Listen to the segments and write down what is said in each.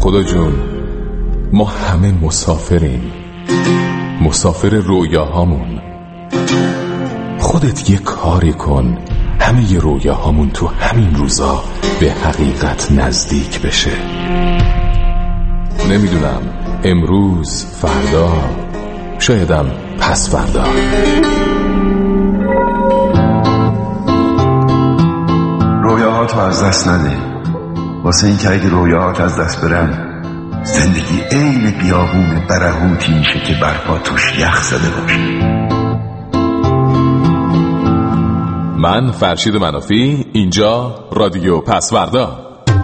خدا جون، ما همه مسافریم، مسافر رویاهامون. خودت یه کاری کن همه ی رویاهامون تو همین روزا به حقیقت نزدیک بشه. نمیدونم امروز، فردا، شایدم پس فردا. رویاهاتو از دست نده، واسه این که اگه رویاهات از دست برن زندگی عین بیابون برهوتی میشه که برپا توش یخ زده باشه. من فرشید منافی، اینجا رادیو پسوردا.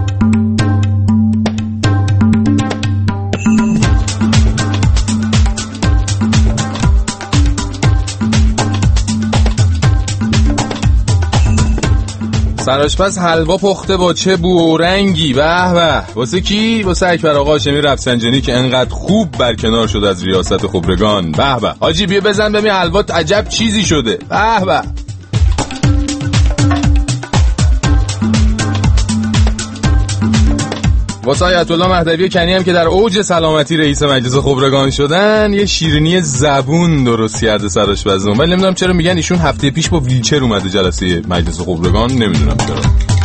سرآشپز حلوا پخته با چه بو و رنگی. به به. واسه کی؟ واسه اکبر آقا هاشمی رفسنجانی که انقدر خوب برکنار شد از ریاست خبرگان. به به. حاجی بیا بزن ببین حلوات عجب چیزی شده. به به. واسه آیت الله مهدوی کنی هم که در اوج سلامتی رئیس مجلس خبرگان شدن یه شیرینی زبون درست کرده سرآشپزون. ولی نمیدونم چرا میگن ایشون هفته پیش با ویلچر اومده جلسه مجلس خبرگان. نمیدونم چرا.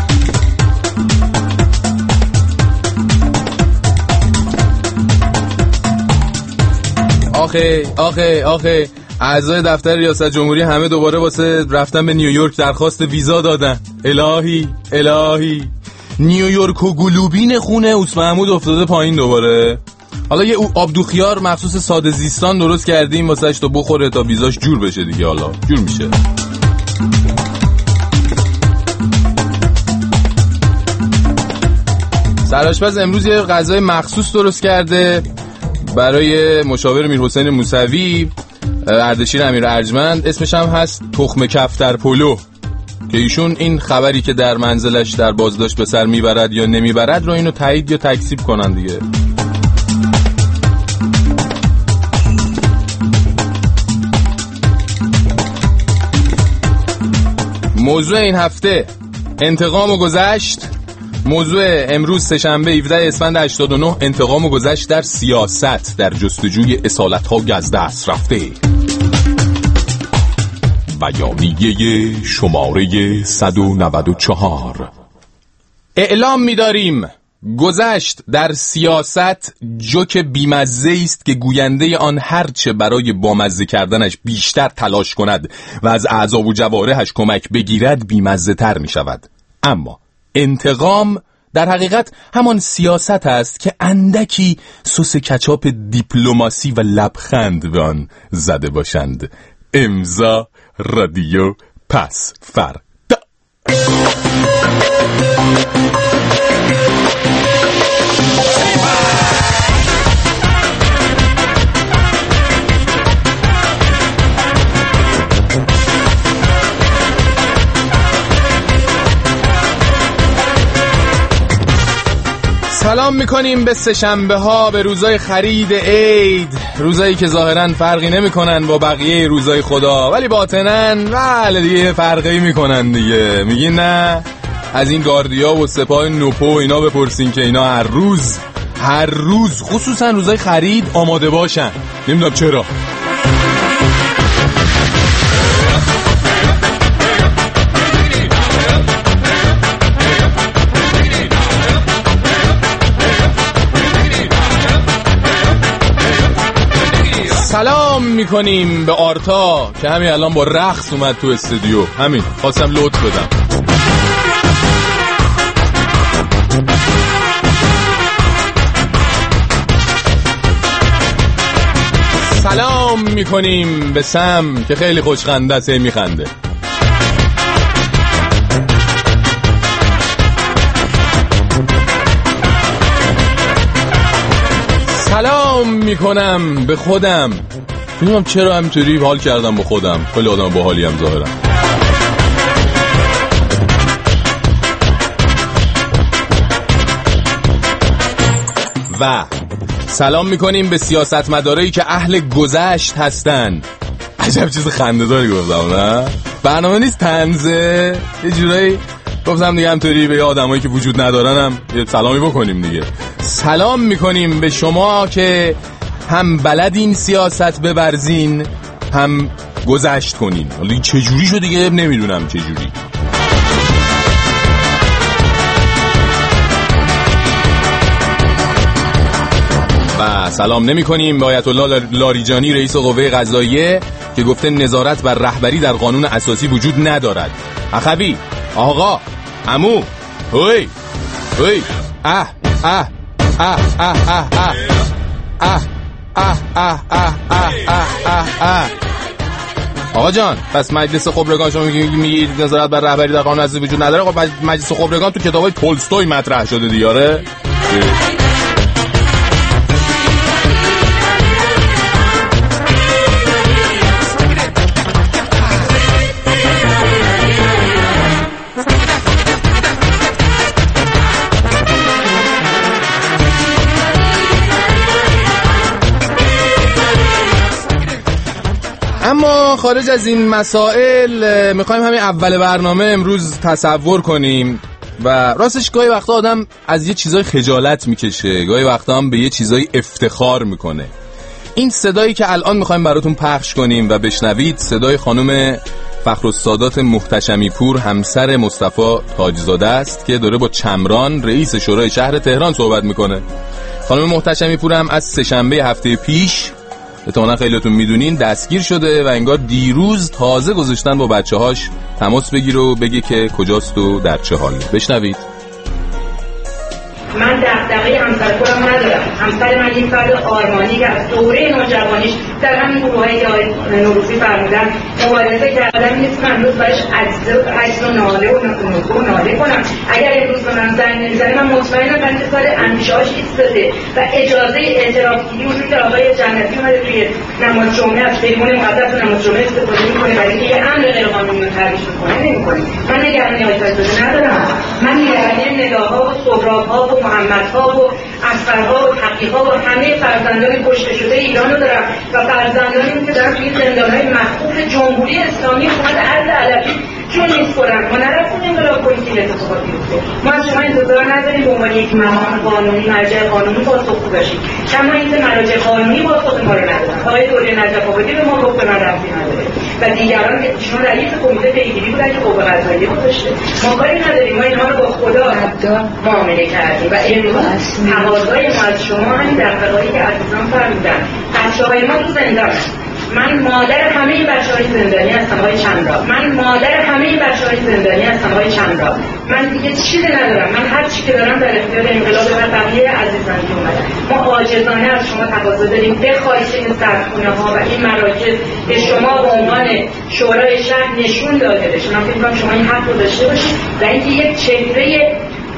آخه اعضای دفتر ریاست جمهوری همه دوباره واسه رفتن به نیویورک درخواست ویزا دادن. الهی نیویورک و گلوبین خونه اوس محمود افتاده پایین دوباره. حالا یه آبدوخیار مخصوص ساده زیستان درست کردیم واسهش تا بخوره تا ویزاش جور بشه دیگه. حالا جور میشه. سرآشپز امروز یه غذای مخصوص درست کرده برای مشاور میرحسین موسوی، اردشیر امیر ارجمند. اسمش هم هست تخم کفتر پلو، که ایشون این خبری که در منزلش در بازداشت به سر میبرد یا نمیبرد رو اینو تایید یا تکذیب کنن دیگه. موضوع این هفته انتقام و گذشت. موضوع امروز سه‌شنبه 17 اسفند 89 انتقام و گذشت در سیاست در جستجوی اصالت‌ها از دست رفته. بیانیه شماره 194. اعلام می‌داریم گذشت در سیاست جوک بیمزه است که گوینده آن هرچه برای بامزه کردنش بیشتر تلاش کند و از اعضا و جوارحش کمک بگیرد بیمزه تر می شود. اما انتقام در حقیقت همان سیاست است که اندکی سس کچاپ دیپلماسی و لبخند به آن زده باشند. امضا رادیو پسوردا. سلام میکنیم به سه‌شنبه ها، به روزای خرید عید، روزایی که ظاهرا فرقی نمیکنن با بقیه روزای خدا ولی باطنن ولی دیگه فرقی میکنن دیگه. میگین نه؟ از این گاردیا و سپاه نوپو اینا بپرسین که اینا هر روز خصوصا روزای خرید آماده باشن. نمیدونم چرا. سلام میکنیم به آرتا که همین الان با رقص اومد تو استودیو. همین خواستم لطف بدم. سلام میکنیم به سم که خیلی خوشخنده است، میخنده. سلام میکنم به خودم. نمیدونم چرا همینطوری حال کردم با خودم. خیلی آدم باحالی هم ظاهرا. و سلام میکنیم به سیاستمدارایی که اهل گذشت هستن. عجب چیز خنده‌داری گفتم نه؟ برنامه نیست طنزه. یه جورایی گفتم دیگه همطوری به آدمایی که وجود ندارن هم یه سلامی بکنیم دیگه. سلام میکنیم به شما که هم بلدین سیاست ببرزین هم گذشت کنین. حالا چجوری شد دیگه نمیدونم چجوری. و سلام نمی کنیم به آیت الله لاریجانی رئیس قوه قضاییه که گفته نظارت بر رهبری در قانون اساسی وجود ندارد. اخوی، آقا، عمو، هوی هوی، اه اه اه اه اه اه اه اه اه اه اه اه. آقا جان، پس مجلس خبرگان شما میگید نظارت بر رهبری در قانون اساسی وجود نداره. خب مجلس خبرگان تو کتابای تولستوی مطرح شده دیاره. اما خارج از این مسائل میخوایم همین اول برنامه امروز تصور کنیم و راستش گاهی وقتا آدم از یه چیزای خجالت میکشه، گاهی وقتا هم به یه چیزای افتخار میکنه. این صدایی که الان میخوایم براتون پخش کنیم و بشنوید صدای خانم فخرالسادات محتشمی پور، همسر مصطفی تاجزاده است که داره با چمران رئیس شورای شهر تهران صحبت میکنه. خانم محتشمی پور هم از سه‌شنبه هفته پیش احتمالاً خیلیاتون میدونین دستگیر شده و انگار دیروز تازه گذاشتن با بچه‌هاش تماس بگیره و بگه که کجاست و در چه حالی. بشنوید. من دغدغه همسر خودم ندارم. همسر من یک فرد آرمانی که از دوره نوجوانیش در همین گروه‌هایی که آقای نوروزی فرمودن مبارزه کردن نیست. من امروز برایش عجز و ناله و ناله کنم. اگر امروز به من زنگ نمیزنه من مطمئنم بنده سال اندیشه‌هاش ایستاده و اجازه اعترافگیری وجود داره. آقای جنتی اومده توی نماز جمعه از پیغام مقدس نماز جمعه استفاده می‌کنه برای اینکه یه امر غیرقانونی رو ترویج کنه. نمی‌کنه. من نگرانی آیت‌الله ندارم. من نگرانی نداها و سهراب‌ها و محمدها و اصفرها و تقیها و همه فرزندان کشته شده ایران رو دارم و فرزندانی که دارم توی زندان‌های مخوف جمهوری اسلامی حکومت عدل علوی چون می‌خورن. ما نرفتیم انقلاب کنیم که اتفاقی بیفته. ما از شما انتظار نداریم به عنوان یک مقام قانونی مرجع قانونی پاسخگو باشید. کما اینکه مراجع قانونی پاسخ ما رو ندارن. آقای دوله نجف‌آبادی به ما گفت من ربطی نداره و دیگران که ایشون رئیس کمیته پیگیری بودن که قوه قضاییه گذاشته. ما کاری نداریم. ما اینها رو با خدا معامله کردیم و امروز تقاضای ما از شما همین دغدغه‌ای که عزیزان فرمودن. بچه‌های ما تو زندان. من مادر همه بچه‌های زندانی هستم آقای چمران. من مادر همه بچه‌های زندانی هستم آقای چمران. من دیگه چیزی ندارم. من هر چی که دارم در اختیار انقلاب و بقیه عزیزان که اومدن. ما عاجزانه از شما تقاضا داریم بخواید این سردخونه‌ها و این مراکز به شما به عنوان شورای شهر نشون داده بشه. من فکر می‌کنم شما این حق رو داشته باشید و اینکه یک چهره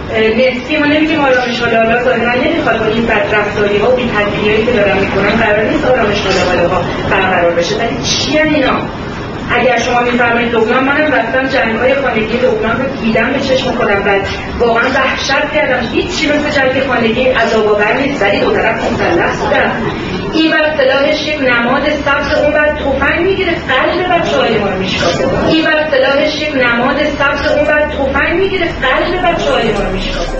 نسبی ما نمیگیم آرامش حالا ظاهرا نمیخواد با این بدرفتاری‌ها و بی‌تدبیری‌هایی که دارن میکنن قرار نیست آرامش حالا برقرار بشه. ولی چی اینا؟ اگر شما میفرمایید لبنان، منم رفتم جنگ‌های خانگی لبنان رو دیدم به چشم خودم و واقعا وحشت کردم. هیچی مثل جنگ خانگی عذاب‌آور نیست ولی دو طرف مسلح بودن. این بر سلاحش یک نماد سبز، اون بر تفنگ میگیره قلب بچه‌های ما رو میشکافه. این بر سلاحش یک نماد سبز، اون بر تفنگ میگیره قلب بچه‌های ما رو میشکافه.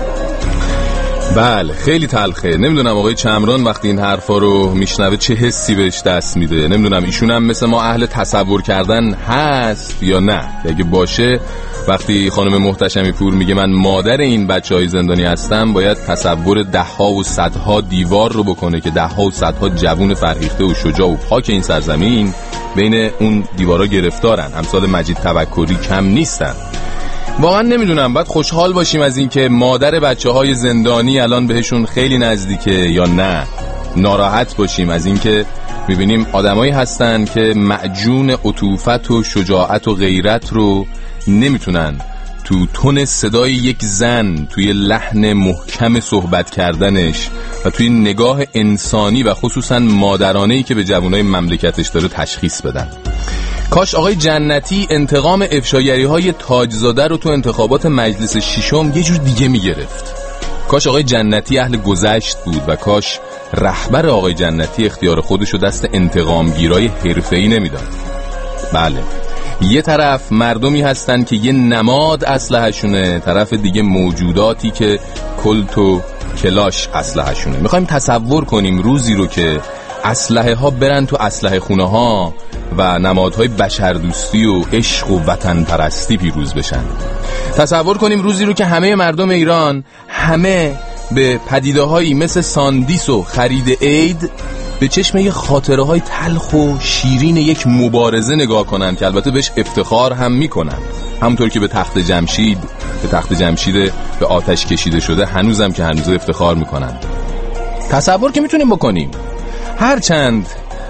بله خیلی تلخه. نمیدونم آقای چمران وقتی این حرفا رو میشنوه چه حسی بهش دست میده. نمیدونم ایشون هم مثل ما اهل تصور کردن هست یا نه. اگه باشه وقتی خانم محتشمی پور میگه من مادر این بچهای زندانی هستم باید تصور ده‌ها و صدها دیوار رو بکنه که ده‌ها و صدها جوون فرهیخته و شجاع و پاک این سرزمین بین اون دیوارا گرفتارن. امثال مجید توکلی کم نیستن. واقعا نمیدونم باید خوشحال باشیم از این که مادر بچه‌های زندانی الان بهشون خیلی نزدیکه یا نه ناراحت باشیم از این که میبینیم آدمایی هستن که معجون عطوفت و شجاعت و غیرت رو نمیتونن تو تون صدای یک زن، توی لحن محکم صحبت کردنش و توی نگاه انسانی و خصوصا مادرانه‌ای که به جوانای مملکتش داره تشخیص بدن. کاش آقای جنتی انتقام افشاگری‌های تاجزاده رو تو انتخابات مجلس ششم یه جور دیگه میگرفت. کاش آقای جنتی اهل گذشت بود و کاش رهبر آقای جنتی اختیار خودشو دست انتقامگیرای حرفه‌ای نمیداد. بله یه طرف مردمی هستن که یه نماد اسلحه‌شونه، طرف دیگه موجوداتی که کلت و کلاش اسلحه شونه. میخوایم تصور کنیم روزی رو که اسلحه ها برن تو اسلحه خونه ها و نمادهای بشردوستی و عشق و وطن پرستی پیروز بشن. تصور کنیم روزی رو که همه مردم ایران همه به پدیده هایی مثل ساندیس و خرید عید به چشم یه خاطره های تلخ و شیرین یک مبارزه نگاه کنن که البته بهش افتخار هم میکنن، همونطور که به تخت جمشید به آتش کشیده شده هنوزم که هنوز افتخار میکنن. تصور که میتونیم بکنیم، هرچند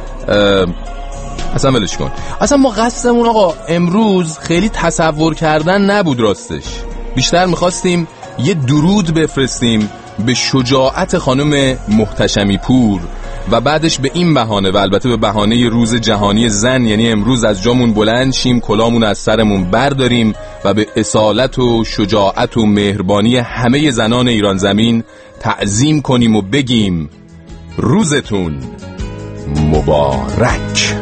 اصلا ولش کن، اصلا ما قصدمون آقا امروز خیلی تصور کردن نبود، راستش بیشتر میخواستیم یه درود بفرستیم به شجاعت خانم محتشمی پور و بعدش به این بهانه و البته به بهانه روز جهانی زن، یعنی امروز از جامون بلند شیم، کلامون از سرمون برداریم و به اصالت و شجاعت و مهربانی همه زنان ایران زمین تعظیم کنیم و بگیم روزتون مبارک.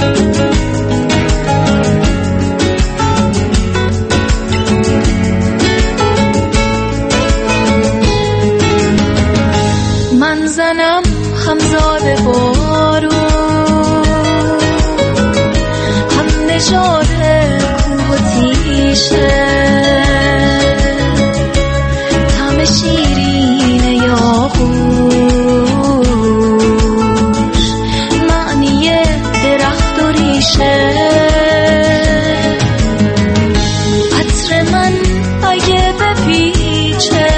من زنم همزاد بارون، هم نژاد کوه و تیشه، طعم شیرین یاقوش، معنی درخت و ریشه. عطر من اگه بپیچه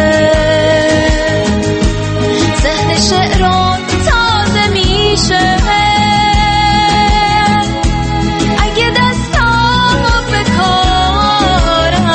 ذهن شعران تازه میشه. اگه دستامو بکارم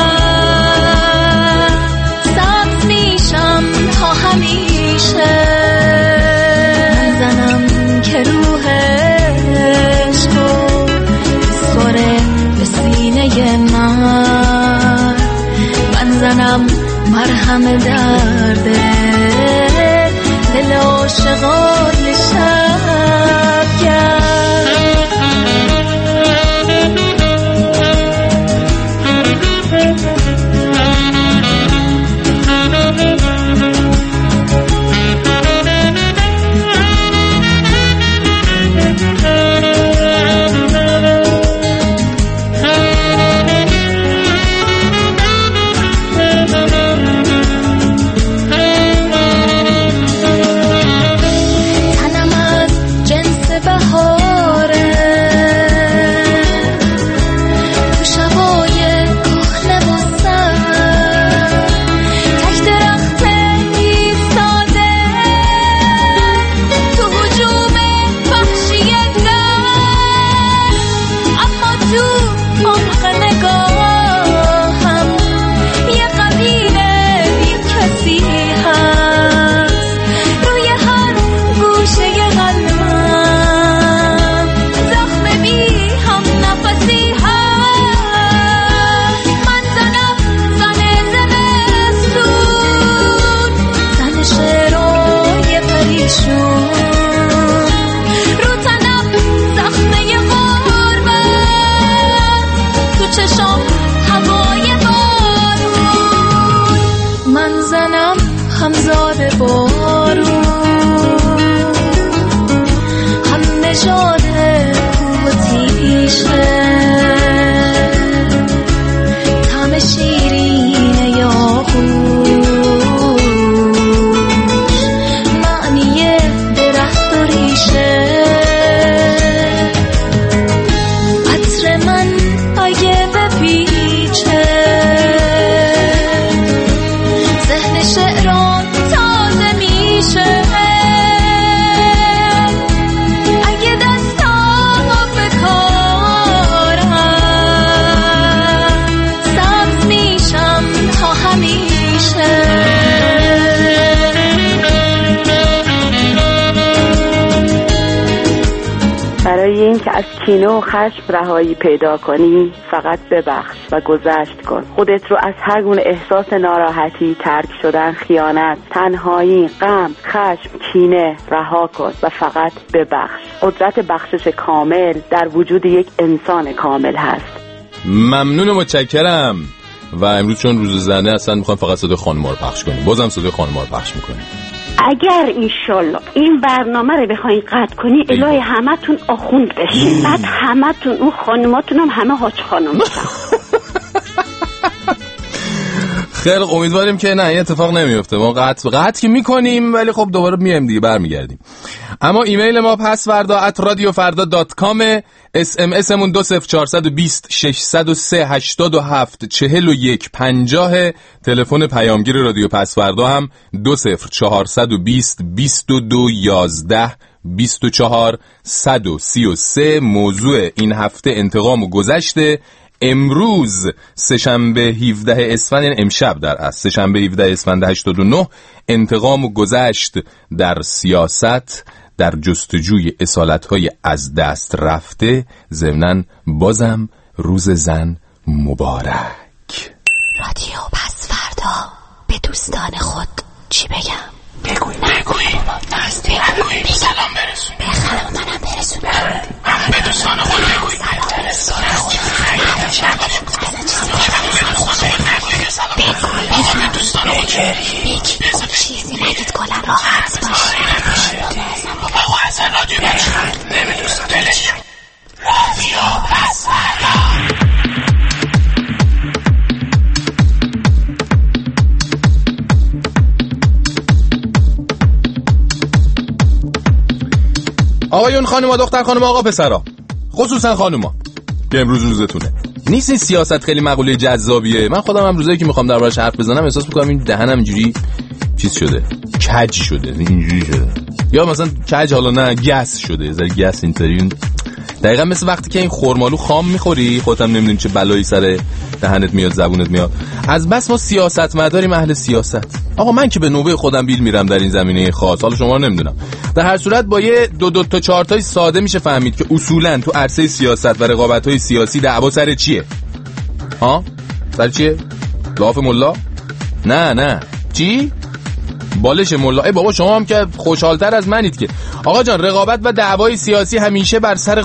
سبز میشم تا همیشه. من زنم که روحش رو بسپره به سینه من، من زنم مرهم درده دل عاشقان شبگرد. همزاد بارون، هم نژاد کوه و تیشه، طعم شیرین یاقوش، معنی درخت و ریشه. عطر من اگه بپیچه ذهن شعران تازه میشه. اگه دستامو بکارم سبز میشم تا همیشه. برای این که از کینه و خشم رهایی پیدا کنی فقط ببخش و گذشت کن. خودت رو از هر گونه احساس ناراحتی، ترک شدن، خیانت، تنهایی، غم، خشم، کینه رها کن و فقط ببخش. قدرت بخشش کامل در وجود یک انسان کامل هست. ممنون و متشکرم. و امروز چون روز زنه اصلا میخوایم فقط صدای خانم‌ها رو پخش کنیم. بازم صدای خانم‌ها رو پخش میکنیم. اگر انشالله این برنامه رو بخواین قطع کنی الهی همتون آخوند بشین، بعد همتون اون خانماتون هم همه حاج خانم بشن. خیلی امیدواریم که نه این اتفاق نمیفته. ما قطع که میکنیم ولی خب دوباره میایم دیگه برمیگردیم. اما ایمیل ما pasvarda@radiofarda.com، SMS مون 20420 603 87 41 50، تلفن پیامگیر رادیو پسوردا هم 20420 22 11 24 133. موضوع این هفته انتقام و گذشته. امروز سه‌شنبه 17 اسفند، یعنی امشب در اصل سه‌شنبه 17 اسفند 89، انتقام و گذشت در سیاست در جستجوی اصالت‌های از دست رفته. ضمناً بازم روز زن مبارک. رادیو پسوردا به دوستان خود چی بگم؟ بگوی سلام برسون، بخلام منم برسون، به دوستان خود بگوی سلام به دوستان خود چیزی نگید کلا راحت باش. بابا اصلا رادیو نمیدوستان دلش رادیو پسوردا. آقایون، خانم‌ها، دختر خانم، آقا پسرا، خصوصا خانم‌ها که امروز روزتونه. نیست این سیاست خیلی مقوله جذابیه. من خودم هم روزایی که میخوام دربارش حرف بزنم احساس میکنم این دهنم اینجوری چیز شده، کج شده، اینجوری شده، یا مثلا کج، حالا نه گس شده، یه ذره گس اینطوری. دقیقاً مثل وقتی که این خرمالو خام میخوری خودت هم نمیدونی چه بلایی سر دهنت میاد، زبونت میاد. از بس ما سیاستمداریم، اهل سیاست. آقا من که به نوبه خودم بیل میرم در این زمینه خاص، حالا شما نمیدونم. در هر صورت با یه دو تا چهار تای ساده میشه فهمید که اصولاً تو عرصه سیاست و رقابت‌های سیاسی دعوا سر چیه؟ ها؟ سر چیه؟ لاف ملا؟ نه چی؟ بالش ملا. ای بابا شما هم که خوشحالتر از منید که. آقا جان، رقابت و دعوای سیاسی همیشه بر سر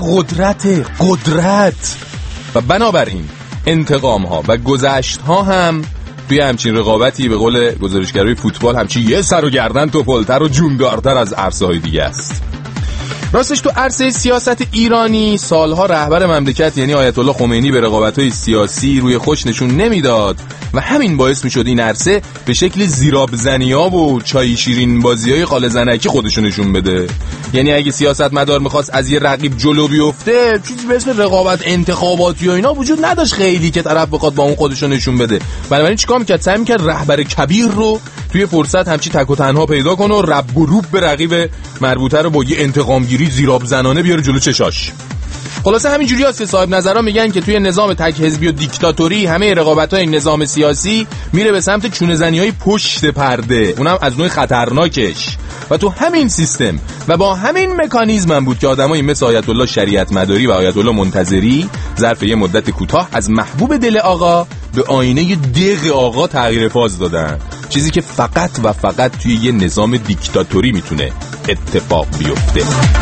قدرت و بنابراین انتقام ها و گذشت ها هم توی همچین رقابتی به قول گزارشگرای فوتبال همچین یه سر و گردن توپلتر و جوندارتر از عرصه های دیگه است. راستش تو عرصه سیاست ایرانی سالها رهبر مملکت یعنی آیت الله خمینی به رقابت‌های سیاسی روی خوش نشون نمیداد و همین باعث میشد این عرصه به شکل زیرابزنی‌ها و چای شیرین بازی‌های خاله زنکی خودشون نشون بده. یعنی اگه سیاستمدار می‌خواست از یه رقیب جلو بیفته، چیزی به اسم رقابت انتخاباتی و اینا وجود نداشت خیلی که طرف بخواد با اون خودشون نشون بده. بنابراین چیکار می‌کرد؟ سعی می‌کرد رهبر کبیر رو توی فرصت همچی تک و تنها پیدا کنه و رب و روب به رقیب مربوطه رو با یه انتقامگیری زیراب زنانه بیاره جلو چشاش. خلاصه همینجوری هست که صاحب نظرها میگن که توی نظام تک حزبی و دیکتاتوری همه رقابت‌های نظام سیاسی میره به سمت چونه‌زنی‌های پشت پرده، اونم از نوع خطرناکش. و تو همین سیستم و با همین مکانیزم هم بود که آدمایی مثل آیت الله شریعت مداری و آیت الله منتظری ظرف یه مدت کوتاه از محبوب دل آقا به آینه دق آقا تغییر فاز دادن. چیزی که فقط و فقط توی یه نظام دیکتاتوری میتونه اتفاق بیفته.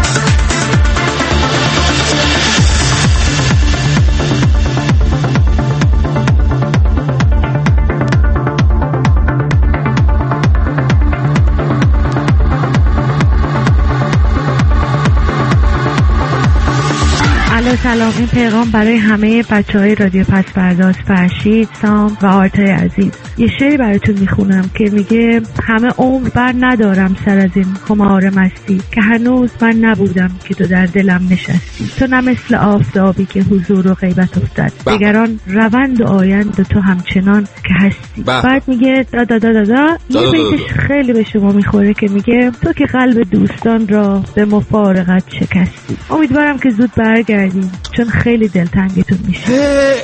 سلام، این پیغام برای همه بچه‌های رادیو پسورداست. فرشید، سام و آرتای عزیز. یه شعری براتون میخونم که میگه همه عمر بر ندارم سر از این خمار مستی، که هنوز من نبودم که تو در دلم نشستی. تو نه مثل آفتابی که حضور و غیبت افتد، دگران روند و آیند و تو همچنان که هستی. بعد میگه دا یه بیتش خیلی به شما میخوره که میگه تو که قلب دوستان را به مفارقت شکستی. امیدوارم که زود برگردی چون خیلی دلتنگتون میشه.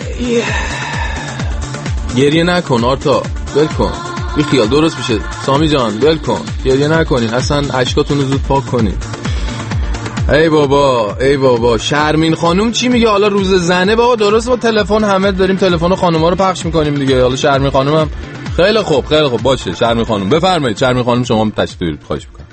گریه نکن آرتا، ول کن، بی خیال، درست میشه. سامی جان ول کن، گریه نکنین، اصلا اشکاتون رو زود پاک کنین. ای بابا شرمین خانوم چی میگه؟ حالا روز زنه بابا، درست با تلفن همه داریم تلفن خانوما رو پخش میکنیم دیگه. حالا شرمین خانوم هم خیلی خوب باشه. شرمین خانوم بفرمایید. شرمین خانوم شما تشریف بیارید، خواهش میکنم.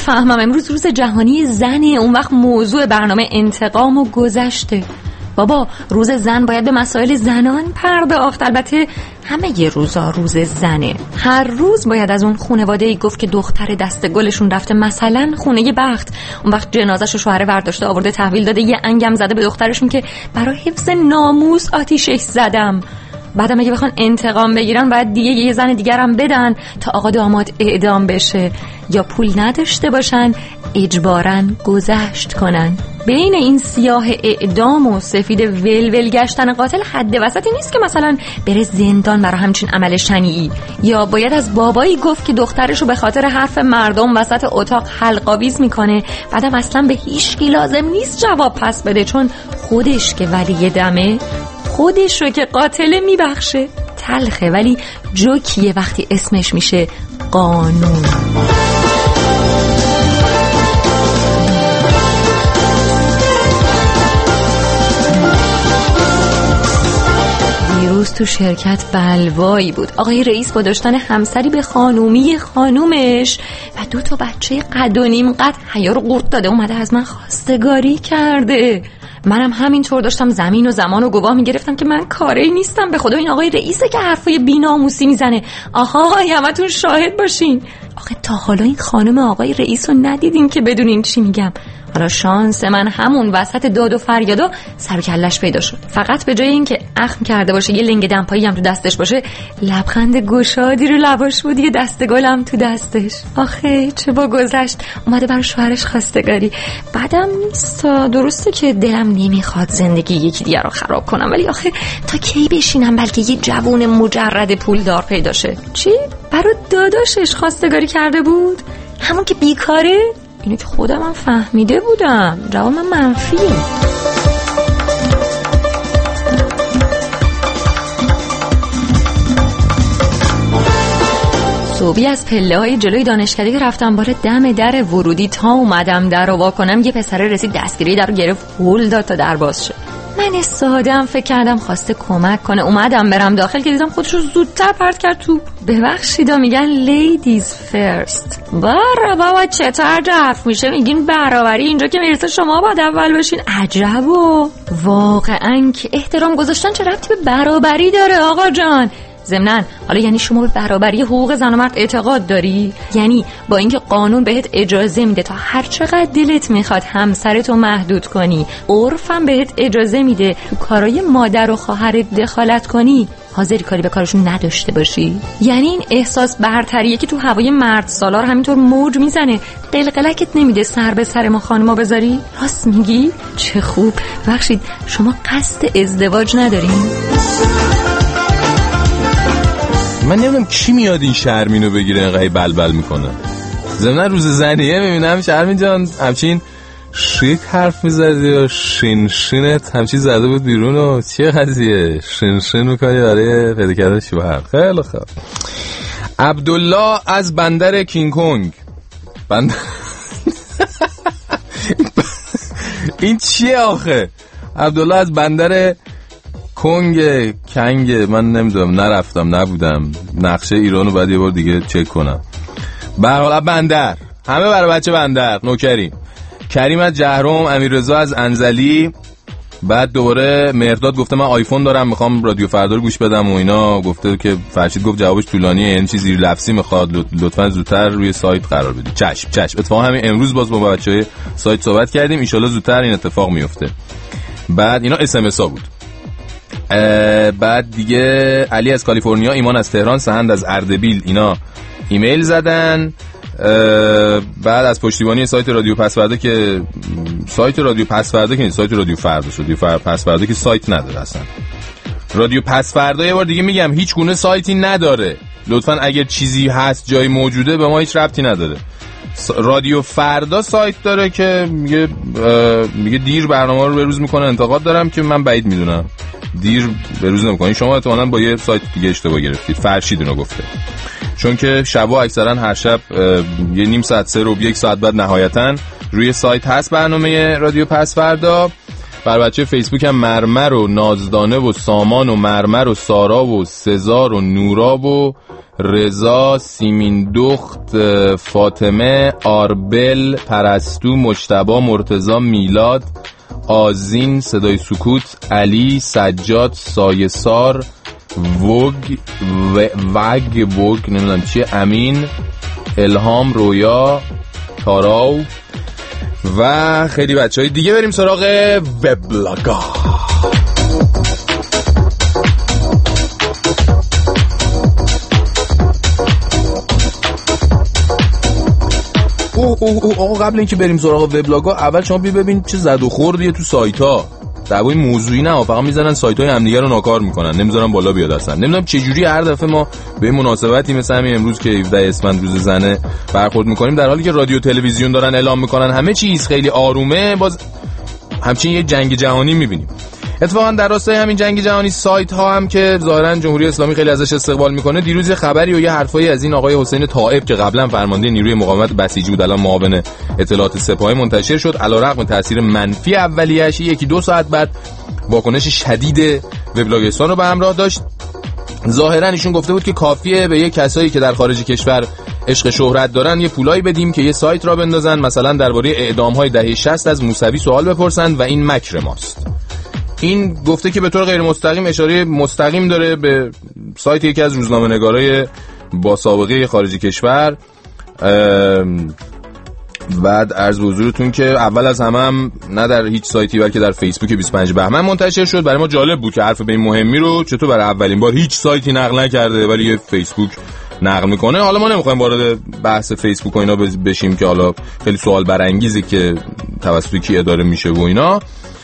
نمیفهمم. امروز روز جهانی زنه، اون وقت موضوع برنامه انتقام و گذشته. بابا روز زن باید به مسائل زنان پرداخت. البته همه ی روزا روز زنه. هر روز باید از اون خانواده‌ای گفت که دختر دست گلشون رفته مثلا خونه بخت، اون وقت جنازه‌شو شوهر برداشته آورده تحویل داده، یه انگم زده به دخترشون که برای حفظ ناموس آتیشش زدم. بعدم اگه بخوان انتقام بگیرن باید دیگه یه زن دیگرم بدن تا آقا داماد اعدام بشه، یا پول نداشته باشن اجباراً گذشت کنن. بین این سیاه اعدام و سفید ولول گشتن قاتل حد وسطی نیست که مثلا بره زندان برای همچین عمل شنیعی، یا باید از بابایی گفت که دخترشو به خاطر حرف مردم وسط اتاق حلق‌آویز میکنه، بعدم اصلا به هیچکی لازم نیست جواب پس بده، چون خودش که ولی دمه، خودش رو که قاتل میبخشه. تلخه ولی جوکیه وقتی اسمش میشه قانون. دیروز تو شرکت بلوایی بود. آقای رئیس با داشتن همسری به خانومی خانومش و 2 بچه قد و نیم قد حیا رو قورت داده اومده از من خواستگاری کرده. منم همینطور داشتم زمین و زمان و گواه میگرفتم که من کاری نیستم، به خدا این آقای رئیسه که حرفای بی‌ناموسی میزنه. آها همتون شاهد باشین. آخه تا حالا این خانم آقای رئیس رو ندیدین که بدونین چی میگم. حالا شانس من همون وسط داد و فریادا سر و کلش پیدا شد. فقط به جای اینکه اخم کرده باشه یه لنگ دمپایی هم تو دستش باشه، لبخند گشادی رو لباش بود، یه دسته گلم تو دستش. آخه چه با گذشت اومده برای شوهرش خواستگاری. بعدم نیست، درسته که دلم نمیخواد زندگی یکی دیگر رو خراب کنم، ولی آخه تا کی بشینم بلکه یه جوون مجرد پولدار پیدا شه؟ چی؟ برای داداشش خواستگاری کرده بود؟ همون که بیکاره؟ اینو که خودم هم فهمیده بودم. جواب من منفیه. صبحی از پله‌های جلوی دانشکده که رفتم بالا دم در ورودی تا اومدم در رو وا کنم، یه پسر رسید دستگیری در رو گرفت، هول داد تا در باز شه. من ساده‌ام فکر کردم خواسته کمک کنه، اومدم برم داخل که دیدم خودشو زودتر پرت کرد تو. ببخشید میگن لیدیز فرست. بابا چطور حرف میشه میگین برابری، اینجا که میرسه شما باید اول باشین. عجبا واقعا که احترام گذاشتن چه ربطی به برابری داره آقا جان؟ ضمناً حالا یعنی شما به برابری حقوق زن و مرد اعتقاد داری؟ یعنی با اینکه قانون بهت اجازه میده تا هر چقدر دلت میخواد همسرتو محدود کنی، عرفم بهت اجازه میده تو کارهای مادر و خواهرت دخالت کنی، حاضری کاری به کارشون نداشته باشی؟ یعنی این احساس برتریه که تو هوای مرد سالار همینطور موج میزنه، قلقلکت نمیده سر به سر ما خانما بذاری؟ راست میگی؟ چه خوب. بخشید شما قصد ازدواج ندارین؟ من نمیدونم کی میاد این شرمینو بگیره اینقدر بلبل میکنه. ضمن روز زنیه میبینم شرمین جان همچین شیک حرف میزدی و شینشینت همچین زده بود بیرون و چیه قضیه؟ شینشین میکنی برای پیدا کردن شوهر. خیلی خوب. عبدالله از بندر کینگ کنگ. این چیه آخه؟ عبدالله از بندر کنگ من نمیدونم، نرفتم، نبودم. نقشه ایرانو بعد یه بار دیگه چک کنم. به هر حال بندر، همه برای بچه بندر. نوکری کریم از جهرم، امیررضا از انزلی. بعد دوباره مهرداد گفته من آیفون دارم میخوام رادیو فردا رو گوش بدم و اینا. گفته که فرشید گفت جوابش طولانیه، یعنی چیزی زیر لفظی میخواد، لطفا زودتر روی سایت قرار بدید. چشم. اتفاقا همین امروز باز با بچهای سایت صحبت کردیم، ان شاءالله زودتر این اتفاق میفته. بعد اینا اس ام اس ها بود. بعد دیگه علی از کالیفرنیا، ایمان از تهران، سهند از اردبیل اینا ایمیل زدن. بعد از پشتیبانی سایت رادیو پسورده که سایت رادیو پسورده که سایت رادیو فردا شد، رادیو پسورده که سایت نداره اصلا. رادیو پسورده یه بار دیگه میگم هیچ گونه سایتی نداره. لطفاً اگر چیزی هست جای موجوده به ما هیچ ربطی نداره. رادیو فردا سایت داره که میگه دیر برنامه رو بروز میکنه. انتقاد دارم که من بعید میدونم دیر بروز نمیکنه. شما احتمالاً با یه سایت دیگه اشتباه گرفتید. فرشید اینو گفته، چون که شبا اکثرا هر شب یه نیم ساعت 3 و 1 ساعت بعد نهایتاً روی سایت هست برنامه رادیو پس فردا. بر بچه فیسبوک هم مرمر و نازدانه و سامان و مرمر و سارا و سزار و نوراب و رضا، سیمین دخت، فاطمه، آربل، پرستو، مجتبی، مرتضی، میلاد، آزین، صدای سکوت، علی، سجاد، سایسار، وگ نمیدونم چیه، امین، الهام، رویا، تاراو و خیلی بچهای دیگه. بریم سراغ وبلاگا. آقا قبل اینکه بریم سراغ وبلاگا، اول شما ببین چه زد و خوردیه تو سایت‌ها. دعوای موضوعی نه، فقط میزنن سایت‌های همدیگه رو ناکار میکنن، نمیذارن بالا بیاد اصلا. نمیدونم چه جوری هر دفعه ما به این مناسبتی مثل همین امروز که 17 اسفند روز زنه برخورد میکنیم، در حالی که رادیو تلویزیون دارن اعلام میکنن همه چیز خیلی آرومه، باز همچین یه جنگ جهانی میبینیم. اتفاقا در راستای همین جنگ جهانی، سایت ها هم که ظاهرا جمهوری اسلامی خیلی ازش استقبال میکنه، دیروز خبری و یه حرفایی از این آقای حسین طائب که قبلا فرمانده نیروی مقاومت بسیجی بود الان معاون اطلاعات سپاهی منتشر شد. علیرغم تاثیر منفی اولیه‌اش، یکی دو ساعت بعد واکنش شدید وبلاگستان رو به همراه داشت. ظاهرا ایشون گفته بود که کافیه به یه کسایی که در خارج کشور عشق شهرت دارن یه پولایی بدیم که یه سایت را بندازن، مثلا درباره اعدام‌های دهه 60 از موسوی سوال بپرسن و این مکر ماست. این گفته که به طور غیر مستقیم اشاره مستقیم داره به سایت یکی از روزنامه‌نگارای با سابقه خارج کشور. بعد عرض به حضورتون که اول از همه هم نه در هیچ سایتی بلکه در فیسبوک 25 بهمن منتشر شد. برای ما جالب بود که حرف به این مهمی رو چطور برای اولین بار هیچ سایتی نقل نکرده ولی یه فیسبوک نقل میکنه. حالا ما نمیخوایم وارد بحث فیسبوک و اینا بشیم که حالا خیلی سوال برانگیزه که توسط کی اداره میشه و اینا،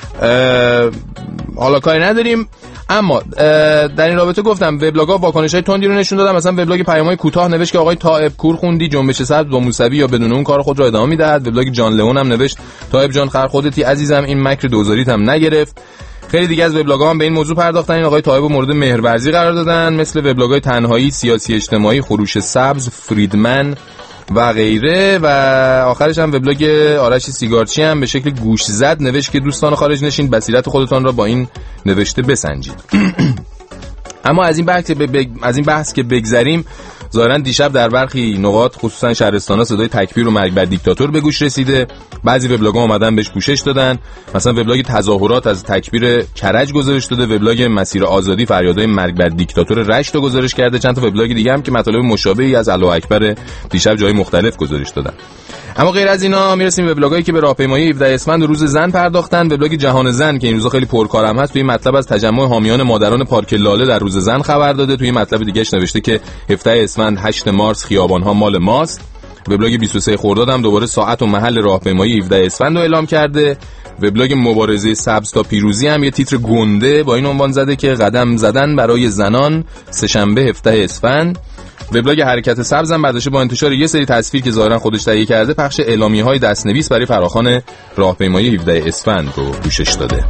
حالا کاری نداریم. اما در این رابطه گفتم وبلاگ‌ها واکنش‌های تندی رو نشون دادن. مثلا وبلاگ پیام‌های کوتاه نوشت که آقای طائب کورخوندی جنبش سبز با موسوی یا بدون اون کار خود را ادامه می‌دهد. وبلاگ جان لئون هم نوشت طائب جان خر خودتی عزیزم، این مکر دوزاریت هم نگرفت. خیلی دیگه از وبلاگ‌ها هم به این موضوع پرداختن، این آقای طائب رو مورد مهرورزی قرار دادن، مثل وبلاگ‌های تنهایی، سیاسی اجتماعی، خروش سبز، فریدمن و غیره. و آخرش هم وبلاگ آرش سیگارچی هم به شکل گوش زد نوشت که دوستان خارج نشین بصیرت خودتان را با این نوشته بسنجید. اما از این بحث که بگذریم، ظاهرا دیشب در برخی نقاط خصوصا شهرستان‌ها صدای تکبیر و مرگ بر دیکتاتور به گوش رسیده. بعضی وبلاگ‌ها اومدن بهش پوشش دادن، مثلا وبلاگ تظاهرات از تکبیر کرج گزارش داده، وبلاگ مسیر آزادی فریادهای مرگ بر دیکتاتور رشت رو گزارش کرده، چند تا وبلاگ دیگه هم که مطالب مشابهی از الله اکبر دیشب جای مختلف گزارش دادن. اما غیر از اینا میرسیم به وبلاگایی که به راهپیمایی 17 اسفند و روز زن پرداختن. وبلاگ جهان زن که این روزا خیلی پرکارم هست، توی مطلب از تجمع حامیان مادران پارک لاله در روز زن خبر داده. توی مطلب دیگه‌اش نوشته که 17 اسفند 8 مارس خیابان‌ها مال ماست. وبلاگ 23 خرداد هم دوباره ساعت و محل راهپیمایی 17 اسفند رو اعلام کرده. وبلاگ مبارزه سبز تا پیروزی هم یه تیتر گنده با این عنوان زده که قدم زدن برای زنان سه‌شنبه 17 اسفند. وبلاگ حرکت سبز هم برداشته با انتشار یه سری تصویر که ظاهرا خودش تهیه کرده، پخش اعلامیه‌های دستنویس برای فراخوان راهپیمایی 17 اسفند رو پوشش داده.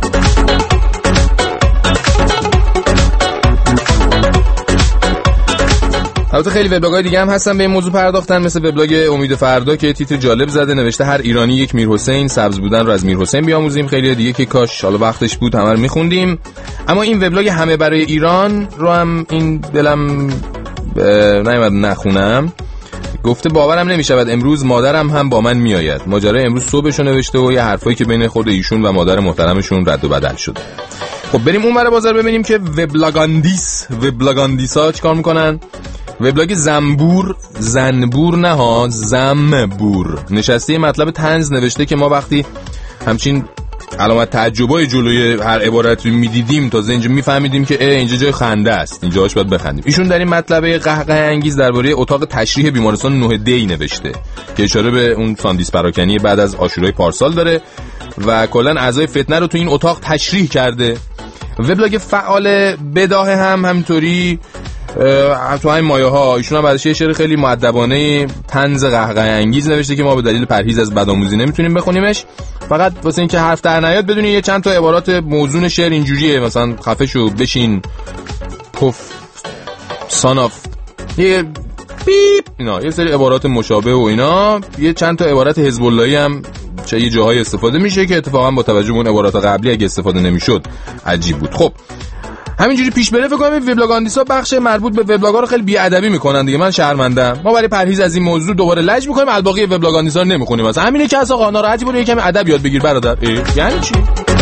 البته خیلی وبلاگ‌های دیگه هم هستن به این موضوع پرداختن، مثل وبلاگ امید فردا که تیتر جالب زده، نوشته هر ایرانی یک میرحسین، سبز بودن رو از میرحسین بیاموزیم. خیلی دیگه که کاش حالا وقتش بود همه رو می‌خوندیم. اما این وبلاگ همه برای ایران رو هم این دلم نیامد نخونم. گفته باورم نمیشود امروز مادرم هم با من میآید. ماجرای امروز صبحشو نوشته و یه حرفایی که بین خود ایشون و مادر محترمشون رد و بدل شده. خب بریم اون ور بازار ببینیم که وبلاگاندیسا چیکار میکنن. وبلاگ زنبور نه ها، زنبور نشسته مطلب طنز نوشته که ما وقتی همچین علامت تعجبای جلوی هر عبارتی میدیدیم تازه اینجا میفهمیدیم که اینجا جای خنده است، اینجاش باید بخندیم. ایشون در این مطلب قهقه انگیز درباره اتاق تشریح بیمارستان 9 دی نوشته که اشاره به اون ساندیس پراکنی بعد از عاشورای پارسال داره و کلا اعضای فتنه رو تو این اتاق تشریح کرده. وبلاگ فعال بداه هم همینطوری تو همین مایه ها ایشون هم بعدش یه شعر خیلی مؤدبانه طنز قهقه انگیز نوشته که ما به دلیل پرهیز از بدآموزی نمیتونیم بخونیمش، فقط واسه اینکه حرف در نیاد بدونی یه چند تا عبارات موزون شعر اینجوریه، مثلا خفه شو، بشین، پف، ساناف، یه بیپ، اینا یه سری عبارات مشابه و اینا. یه چند تا عبارت حزب اللهی هم چه یه جاهای استفاده میشه که اتفاقا با توجه به اون عبارات قبلی اگه استفاده نمیشد عجیب بود. خب همینجوری پیش بره فکر کنم وبلاگاندیسا بخش مربوط به وبلاگا رو خیلی بی‌ادبی میکنن دیگه. من شرمندم. ما برای پرهیز از این موضوع دوباره لج میکنیم، الباقی وبلاگاندیسا رو نمیخونیم. مثلا همینه که اصلا ناراحتی برو یکم ادب یاد بگیر برادر. یعنی چی؟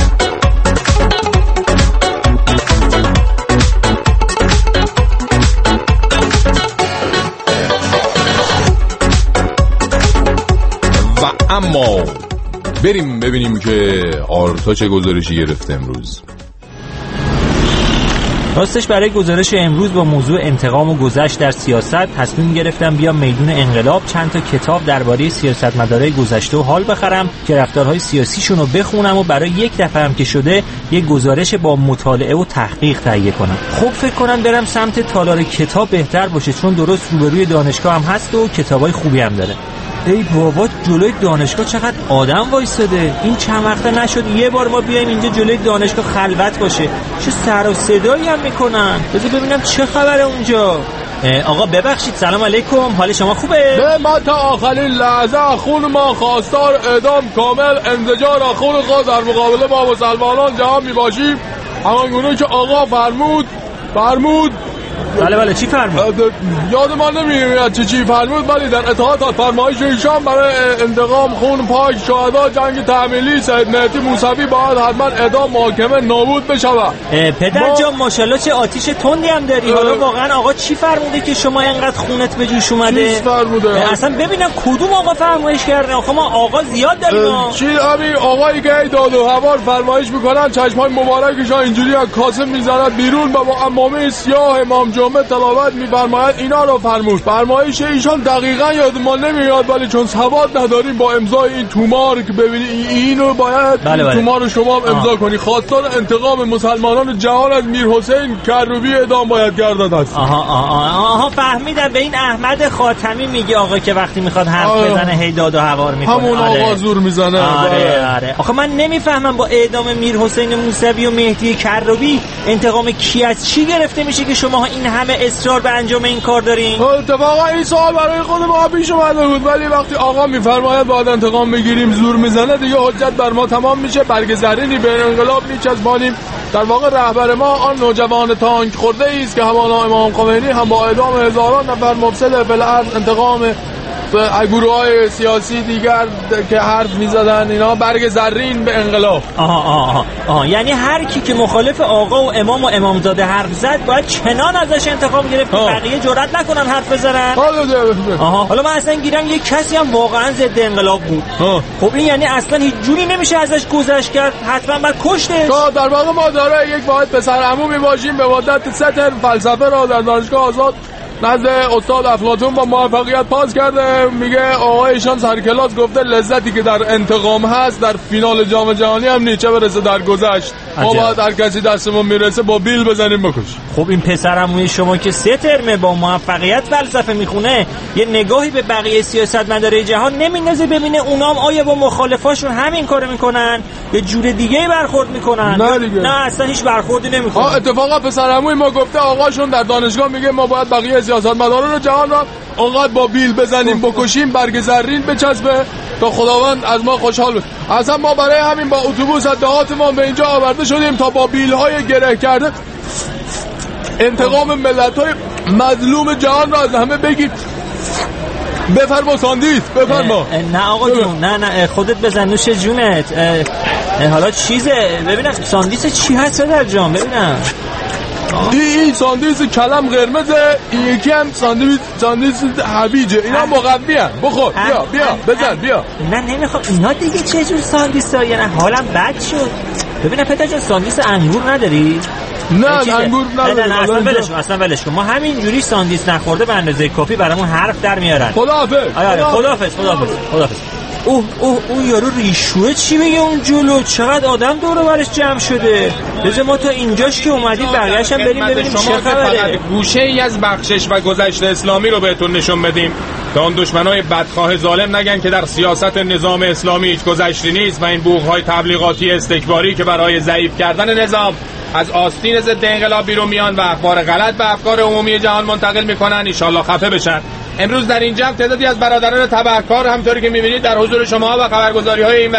و اما بریم ببینیم که آرتا چه گزارشی گرفته امروز. راستش برای گزارش امروز با موضوع انتقام و گذشت در سیاست تصمیم گرفتم بیام میدون انقلاب چند تا کتاب درباره سیاستمدارای گذشته و حال بخرم که رفتارهای سیاسیشون رو بخونم و برای یک دفعه هم که شده یک گزارش با مطالعه و تحقیق تهیه کنم. خب فکر کنم برم سمت تالار کتاب بهتر باشه، چون درست روبروی دانشگاه هم هست و کتابای خوبی هم داره. ای بابا جلوی دانشگاه چقدر آدم وایساده. این چند وقته نشد یه بار ما بیایم اینجا جلوی دانشگاه خلوت باشه. چه سر و صدایی هم میکنن. بذار ببینم چه خبره اونجا. آقا ببخشید، سلام علیکم، حال شما خوبه؟ ما تا آخرین لحظه خون ما خواستار اعدام کامل انزجار خون خود در مقابله با مسلمانان جهان میباشیم. همانگونه که آقا فرمود بله چی فرمود؟ یاد ما نمیاد چی فرمود، ولی در اطاعت از فرمایش ایشان برای انتقام خون پاک شهدا جنگ تحمیلی سید مهدی موسوی باید حتما اعدام محاکمه نابود بشود. پدر جان ماشاءالله چه آتیش تندی هم داری. حالا واقعا آقا چی فرموده که شما اینقدر خونت به جوش اومده؟ چی فرموده؟ اصلا ببینم کدوم آقا فرمایش کرده. آخه ما آقا زیاد داریم. چی همین آقایی که داد و هوار فرمایش میکنن چشمای مبارکشان اینجوری از کاسه میزنن بیرون و با عمامه سیاه امام جمعه تلاوت می‌فرماید اینا رو فرمود. فرمایش ایشان دقیقاً یاد ما نمیاد، ولی چون سواد نداریم با امضای این تومار که ببینی اینو باید این تومار رو شما هم امضا کنی. خواستار انتقام مسلمانان جهان از میر حسین کروبی اعدام باید گردد است. آها فهمیدم. به این احمد خاتمی میگه آقا که وقتی میخواد حرف بزنه هی داد و هوار میکنه. همون آقا زور میزنه. آره. آخه من نمیفهمم با اعدام میر حسین موسوی و مهدی کروبی انتقام کی از چی گرفته میشه که شما این همه اصرار به انجام این کار دارین؟ اتفاقا این سوال برای خود ما پیش اومده بود، ولی وقتی آقا میفرماید باید انتقام بگیریم زور میزنه دیگه حجت بر ما تمام میشه. برگ زرینی به انقلاب میچسبانیم. در واقع رهبر ما آن نوجوان تانک خورده ای است که همانا امام خمینی هم با اعدام هزاران نفر مفسد فی الارض انتقام گروه‌های سیاسی دیگر که حرف می‌زدن اینا برگ زرین به انقلاب. یعنی هر کی که مخالف آقا و امام و امامزاده حرف زد باید چنان ازش انتقام گرفت که بقیه جرئت نکنن حرف بزنن. حالا من اصلا گیرم یک کسی هم واقعا ضد انقلاب بود. خب این یعنی اصلا هیچ جوری نمیشه ازش گذشت کرد، حتما باید کشتش. در واقع ما داره یک واحد پسر عمو می‌باشیم به مدت 3 ترم فلسفه را در دانشگاه آزاد نزد استاد افلاطون با موفقیت پاس کرده. میگه آقایشان سر کلاس گفته لذتی که در انتقام هست در فینال جام جهانی هم نیچه برسه در گذشت. ما باید هر کسی دستمون میرسه با بیل بزنیم بکش. خب این پسرعموی شما که 3 ترمه با موفقیت فلسفه میخونه یه نگاهی به بقیه سیاستمدارای جهان نمیندازه ببینه اونام آیا با مخالفاشون همین کارو میکنن یه جور دیگه برخورد میکنن؟ نه اصلا هیچ برخوردی نمیکنن. اتفاقا پسرعموی ما گفته آقاشون در دانشگاه میگه ما باید بقیه سیاستمداران جهان را اونقدر با بیل بزنیم بکشیم برگ زرین بچسبه تا خداوند از ما خوشحال بشه. اصلا ما برای همین با اتوبوس از دهاتمان به اینجا آورده شدیم تا با بیل‌های گره کرده انتقام ملت‌های مظلوم جهان را از همه بگیر. بفرما ساندیس بفرما. نه آقا جون نه خودت بزن نوش جونت. حالا چیزه ببینم ساندیس چی هست در جام ببینم. این ساندویچ کلم قرمزه، این یکی هم ساندویچ هویجه. اینا مقوی هم. بخور بیا بزن بیا. نه نمیخوام. اینا دیگه چه جور ساندویچ ها؟ یعنی حالم بد شد. ببینم پدر جان ساندویچ انگور نداری؟ نه انگور نداری. نه اصلا ولش کن. ما همینجوری ساندویچ نخورده به اندازه کافی برامون حرف در میارن. خداحافظ. اوه یارو ریشوه چی میگه اون جلو؟ چقدر آدم دور و برش جمع شده. بذار ما تا اینجاش که اومدید بقیه‌اش هم بریم ببینیم چه خبره. گوشه‌ای از بخشش و گذشته اسلامی رو بهتون نشون بدیم تا اون دشمنای بدخواه ظالم نگن که در سیاست نظام اسلامی هیچ گذشتی نیست و این بوق‌های تبلیغاتی استکباری که برای ضعیف کردن نظام از آستین ضد انقلاب بیرون میان و اخبار غلط به افکار عمومی جهان منتقل میکنن ان شاءالله خفه بشن. امروز در این جمع تعدادی از برادران تبهکار همطوری که میبینید در حضور شما و خبرگزاری‌های اینوری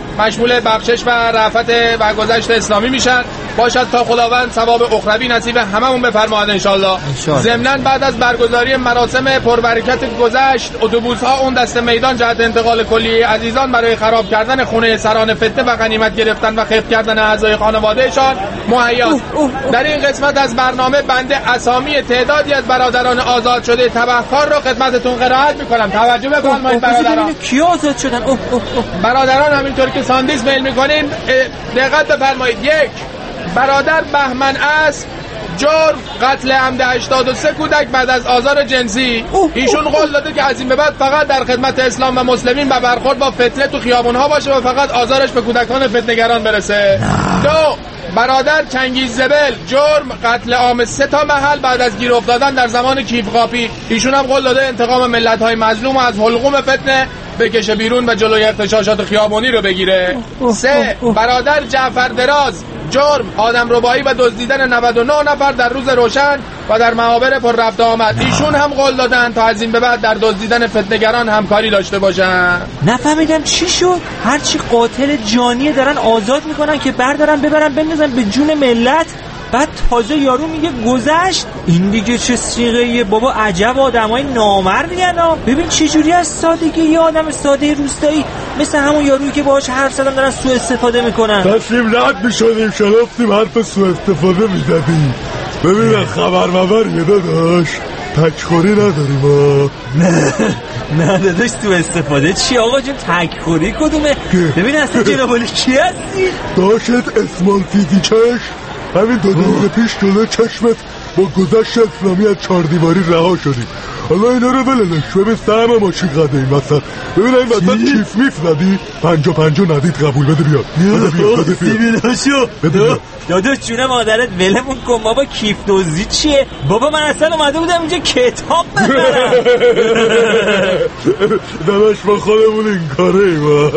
مشمول بخشش و رأفت و گذشت اسلامی میشن. باشد تا خداوند ثواب اخروی نصیب هممون بفرماید انشالله. ضمناً بعد از برگزاری مراسم پربرکت گذشت، اتوبوس‌ها اون دست میدان جهت انتقال کلیه عزیزان برای خراب کردن خونه سران فتنه و غنیمت گرفتن و خفت کردن اعضای خانوادهشان مهیاست. در این قسمت از برنامه بنده اسامی تعدادی از برادران آزاد شده تبهکار را خدمتتون قرائت میکنم. توجه بفرمایید برادران. کی آزاد شدن؟ برادران همینطور که ساندیس میل میکنیم دقت بفرمایید. 1. برادر بهمن اسب، جرم قتل عمد 83 کودک بعد از آزار جنسی. ایشون قول داده که از این به بعد فقط در خدمت اسلام و مسلمین و برخورد با فتنه تو خیابونها باشه و فقط آزارش به کودکان فتنه‌گران برسه. 2. برادر چنگیز زبل، جرم قتل عام 3 تا محل بعد از گیر افتادن در زمان کیفقاپی. ایشون هم قول داده انتقام ملت‌های مظلوم و از حلقوم فتنه بکشه بیرون و جلوی اغتشاشات خیابانی رو بگیره. 3. برادر جعفر دراز، جرم آدمربایی و دزدیدن 99 نفر در روز روشن و در معابر پر رفت آمد. ایشون هم قول دادن تا از این به بعد در دزدیدن فتنه‌گران همکاری داشته باشن. نفهمیدم چی شد؟ هرچی قاتل جانیه دارن آزاد میکنن که بردارن ببرن بندازن به جون ملت. بعد تازه یارو میگه گذشت. این دیگه چه صیغه‌ایه بابا؟ عجب آدمای نامردین ها. ببین چه جوری از سادگی یه آدم ساده روستایی مثل همون یارویی که باهاش حرف زدن دارن سوء استفاده میکنن. داشتیم رد میشدیم شلفتیم حرف سوء استفاده میزدیم. ببین خبر یه داداش تکخوری نداریم ها. نه داداش سوء استفاده چی آقا جون؟ تکخوری کدومه؟ ببین اصلا جنابالی کی هستی؟ داشت اسمال فیزیکش همین 2 دقیقه پیش جلوی چشمت با گذشت اسلامی از 4 دیواری رها شدیم. حالا اینا رو ولنش. ببین سهم ماشین قده این وسط. ببین این وسط کیف میف ندی 50-50 ندید قبول بده بیاد. بده بیاد. داداش جون مادرت ولمون کن بابا. کیف دوزی چیه بابا؟ من اصلا اومده بودم اینجا کتاب بخرم. داداش ما خودمون این کاره ایم.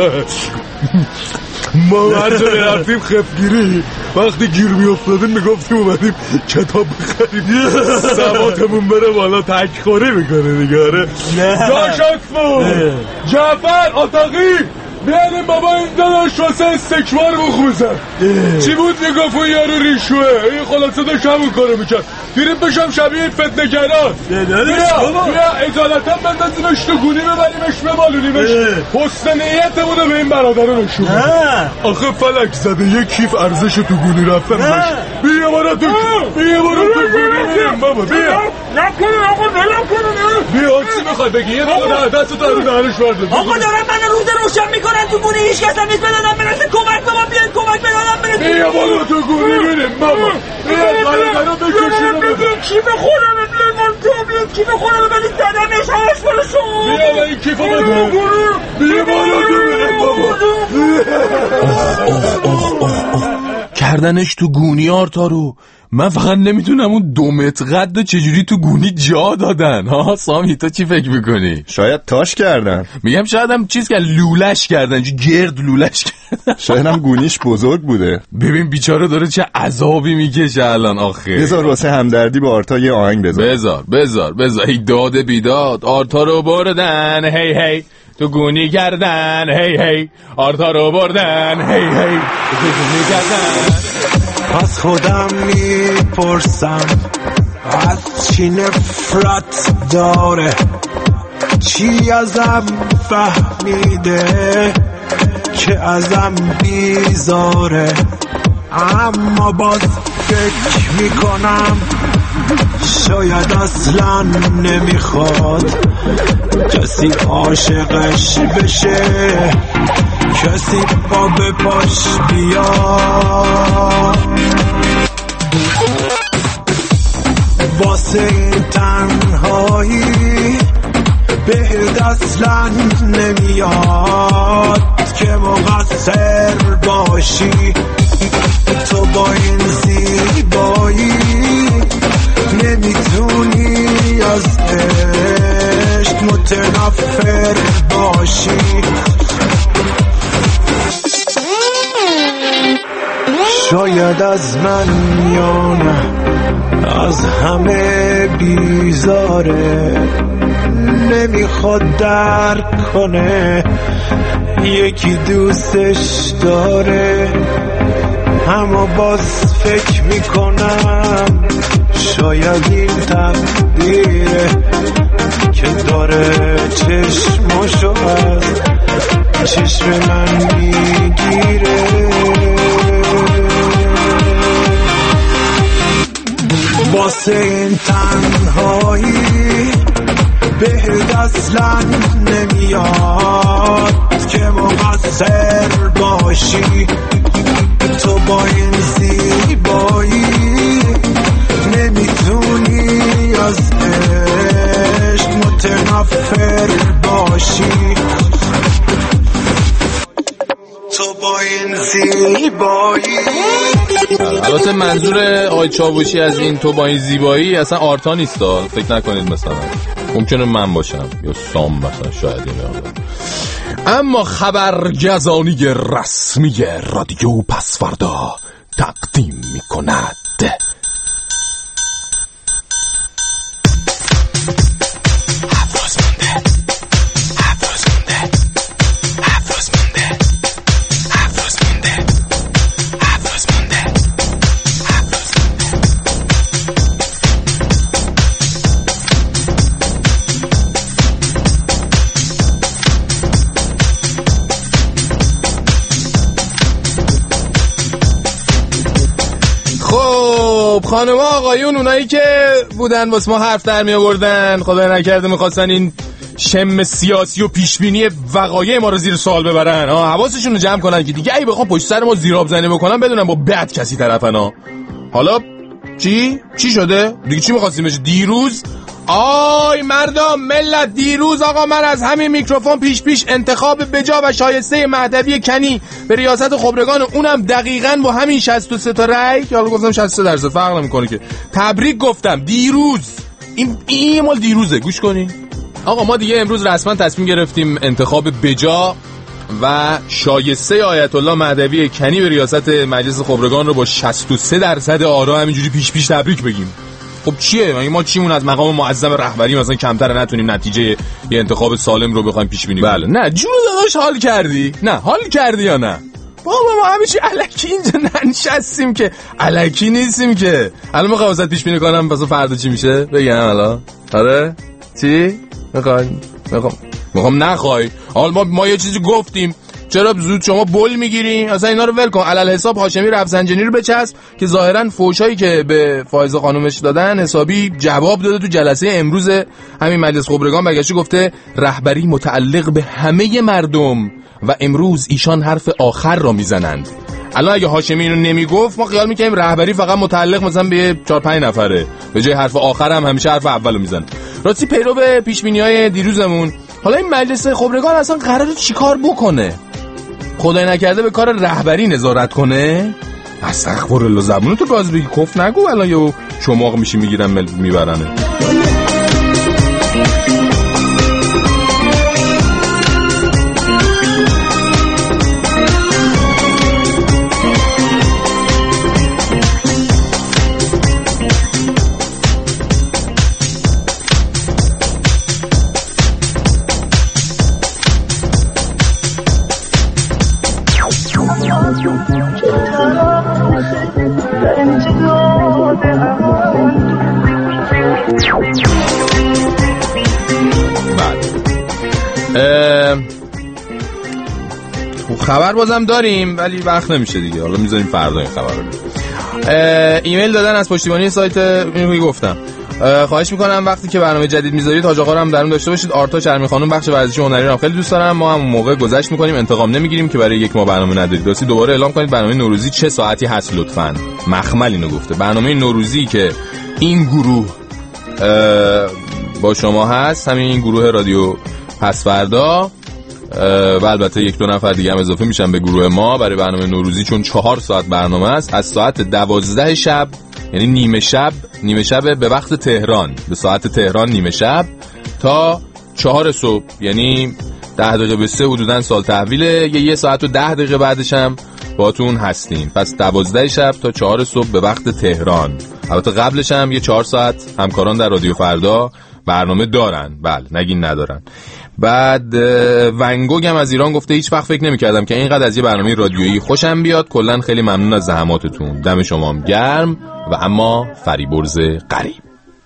ما هرچه رفتیم خفگیری وقتی گیر میافتادیم میگفتیم اومدیم کتاب بخریم سواتمون بره بالا. تکخوری میکنه دیگه. آره داش اسمون جعفر آتاقی بیانیم بابا این داداش واسه استکبار بخوزن. چی بود میگفت اون یارو ریشوه؟ این خلاصه داشت همون کارو میکرد. بیریم بشم شبیه فتنه‌گران. بیا اجالتا بندازیمش تو گونی ببریمش بمالونیمش. حسن نیتمونو به این برادران نشون بده. آخه فلک زده یک کیف ارزش تو گونی رفتن باش. بیا برا تو گونی بریم بابا. بیا نکنین آقا ولم کنین. بیا چی میخوای بگی؟ یه دقیقه دستتو رو دهنش برده. آقا دارم من روز روشن میکنن تو گونی. هیچ کس هم نیست بدادم برسه. کمک بابا بیاین کمک بدادم برسه. بیا بالا تو گونی بریم بابا. بیا برادران بکشیم. کی به خودم لیمون تو بیا کی به خودم بلی زدمش هاش برسون. بیا این کیفو بده. بیا بالا تو بریم بابا. کردنش تو گونی آرتارو. من فقط نمیدونم اون 2 متر قد چجوری تو گونی جا دادن. ها سامی تو چی فکر میکنی؟ شاید تاش کردن. میگم شاید هم چیز که لولش کردن، گرد لولش کردن. شاید هم گونیش بزرگ بوده. ببین بیچاره داره چه عذابی میکشه الان. آخه بذار واسه همدردی با آرتا یه آهنگ بذار. بذار ای داد بیداد آرتا رو بردن هی هی تو گونی کردن هی هی آرتا رو بردن هی هی تو گونی کردن. از خودم میپرسم از چی نفرت داره، چی ازم فهمیده که ازم بیزاره، اما باز فکر میکنم شاید اصلا نمیخواد کسی عاشقش بشه، کسی با به پاش بیاد. واسه این تنهایی بهت اصلا نمیاد که مقصر باشی، تو با این زیبایی نمیتونی از عشق متنفر باشی. شاید از من یا نه از همه بیزاره، نمیخواد درک کنه یکی دوستش داره، اما باز فکر میکنم شاید این تقدیره که داره چشماشو از چشم من میگیره. واسه این تنهایی بهت اصلا نمیاد که مقصر باشی، تو با این زیبایی نمیتونی از عشق متنفر باشی، تو با این زیبایی. البته منظور آقای چاوشی از این تو با این زیبایی اصلا آرتا نیست، فکر نکنید مثلا ممکنه من باشم یا سام مثلا، شاید این. اما خبرگزانی رسمی رادیو پسوردا تقدیم میکند خانم آقایون، اونایی که بودن واسه ما حرف در می آوردن، خدا نکرده میخواستن این شم سیاسی و پیشبینی وقایع ما رو زیر سوال ببرن، حواسشون رو جمع کنن که دیگه ای بخوام پشت سر ما زیراب زنی بکنن بدونن با بد کسی طرفن. حالا چی شده دیگه؟ چی می‌خواستیم بشه دیروز؟ آی مردم ملت، دیروز آقا من از همین میکروفون پیش انتخاب بجا و شایسته مهدوی کنی به ریاست خبرگان، اونم دقیقاً با همین 63 تا رأی که حالا گفتم 63% فرق نمی‌کنه که، تبریک گفتم دیروز. این مال دیروزه، گوش کنین آقا. ما دیگه امروز رسما تصمیم گرفتیم انتخاب بجا و شایسته آیت الله مهدوی کنی به ریاست مجلس خبرگان رو با 63% آرا همینجوری پیش تبریک بگیم. خب چیه؟ ما چیمون از مقام معظم رهبری مثلا کمتر نتونیم نتیجه یه انتخاب سالم رو بخوایم پیش بینی کنیم؟ بله. نه جون داداش، حال کردی؟ نه حال کردی یا نه؟ بابا ما همیشه الکی اینجا ننشستیم که، الکی نیستیم که. الان میخوام واسه پیش بینی کنم واسه فردا چی میشه بگم الان. آره چی میخوام نخوای. حالا ما یه چیزی گفتیم، چرا زود شما بول میگیری؟ اصلا اینا رو ول کن. علل حساب هاشمی رفسنجانی رو بچسب که ظاهرا فوشایی که به فائزه خانومش دادن حسابی جواب داده. تو جلسه امروز همین مجلس خبرگان برگشته گفته رهبری متعلق به همه مردم و امروز ایشان حرف آخر را میزنند. الان اگه هاشمی اینو نمیگفت ما خیال میکنیم رهبری فقط متعلق مثلا به 4-5 نفره، به جای حرف آخر هم همیشه حرف اولو میزنه. راستی پیرو به پیشبینی‌های دیروزمون، حالا این مجلس خبرگان اصلا قراره چیکار بکنه؟ خدای نکرده به کار رهبری نظارت کنه؟ استغفرالله، زبونو تو گاز بگی، کف نگو الان یهو چماق میشی میگیرن میبرنه. خبر بازم داریم ولی وقت نمیشه دیگه، حالا میذاریم فردا این خبر رو. ایمیل دادن از پشتیبانی سایت، اینو گفتم. خواهش میکنم وقتی که برنامه جدید میذارید حاج آقا رو هم درون داشته باشید. آرتا چرمی خانم بخش ورزشی هنری رو خیلی دوست دارم. ما هم موقع گذشت میکنیم، انتقام نمیگیریم که برای یک ماه برنامه ندارید. راستی دوباره اعلام کنید برنامه نوروزی چه ساعتی هست لطفاً. مخمل اینو گفته. برنامه نوروزی که این گروه با شما هست، همین این گروه رادیو پسوردا و البته 1-2 نفر دیگه هم اضافه میشن به گروه ما برای برنامه نوروزی، چون 4 ساعت برنامه است. از ساعت 12 شب یعنی نیمه شب به وقت تهران، به ساعت تهران نیمه شب، تا 4 صبح یعنی 10 دقیقه به 3 حدوداً سال تحویله. 1 ساعت و 10 دقیقه بعدش هم باتون هستیم. پس 12 شب تا 4 صبح به وقت تهران. البته قبلش هم 4 ساعت همکاران در رادیو فردا برنامه دارن، بله نگین ندارن. بعد ونگوگ هم از ایران گفته هیچ وقت فکر نمی‌کردم که اینقدر از یه برنامه رادیویی خوشم بیاد. کلاً خیلی ممنون از زحماتتون. دم شما هم گرم. و اما فریبرز غریب.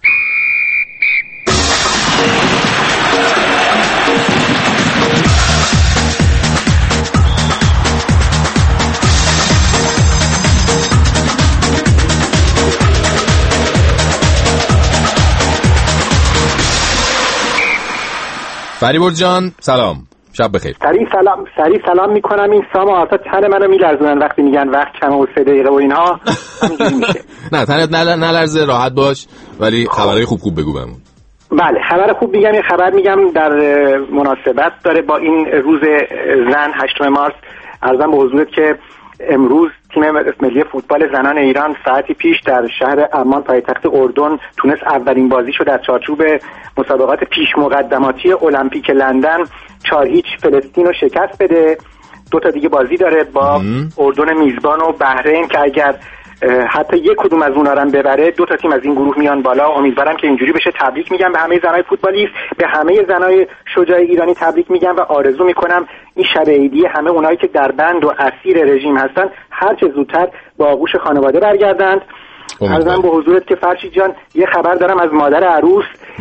فریبرز جان سلام، شب بخیر. سریع سلام میکنم. این سام و آرتا تن منو میلرزونن وقتی میگن وقت کم و 3 دقیقه و اینها همینجوری میشه. نه تنت نلرزه، راحت باش، ولی خبرهای خوب بگو بهمون. بله خبر خوب میگم. یه خبر میگم در مناسبت داره با این روز زن 8 مارس. عرضم به حضورت که امروز تیم ملی فوتبال زنان ایران ساعتی پیش در شهر عمان پایتخت اردن تونست اولین بازیشو در چارچوب مسابقات پیش مقدماتی المپیک لندن 4-0 فلسطین رو شکست بده. 2 تا دیگه بازی داره با اردن میزبان و بحرین که اگر حتی یک کدوم از اونها رو ببره 2 تا تیم از این گروه میان بالا. امیدوارم که اینجوری بشه. تبریک میگم به همه زنای فوتبالیست، به همه زنای شجاع ایرانی تبریک میگم و آرزو میکنم این شب عیدی همه اونایی که در بند و اسیر رژیم هستن هر چه زودتر با آغوش خانواده برگردند. عرضم به حضورت که فرشید جان یه خبر دارم از مادر عروس.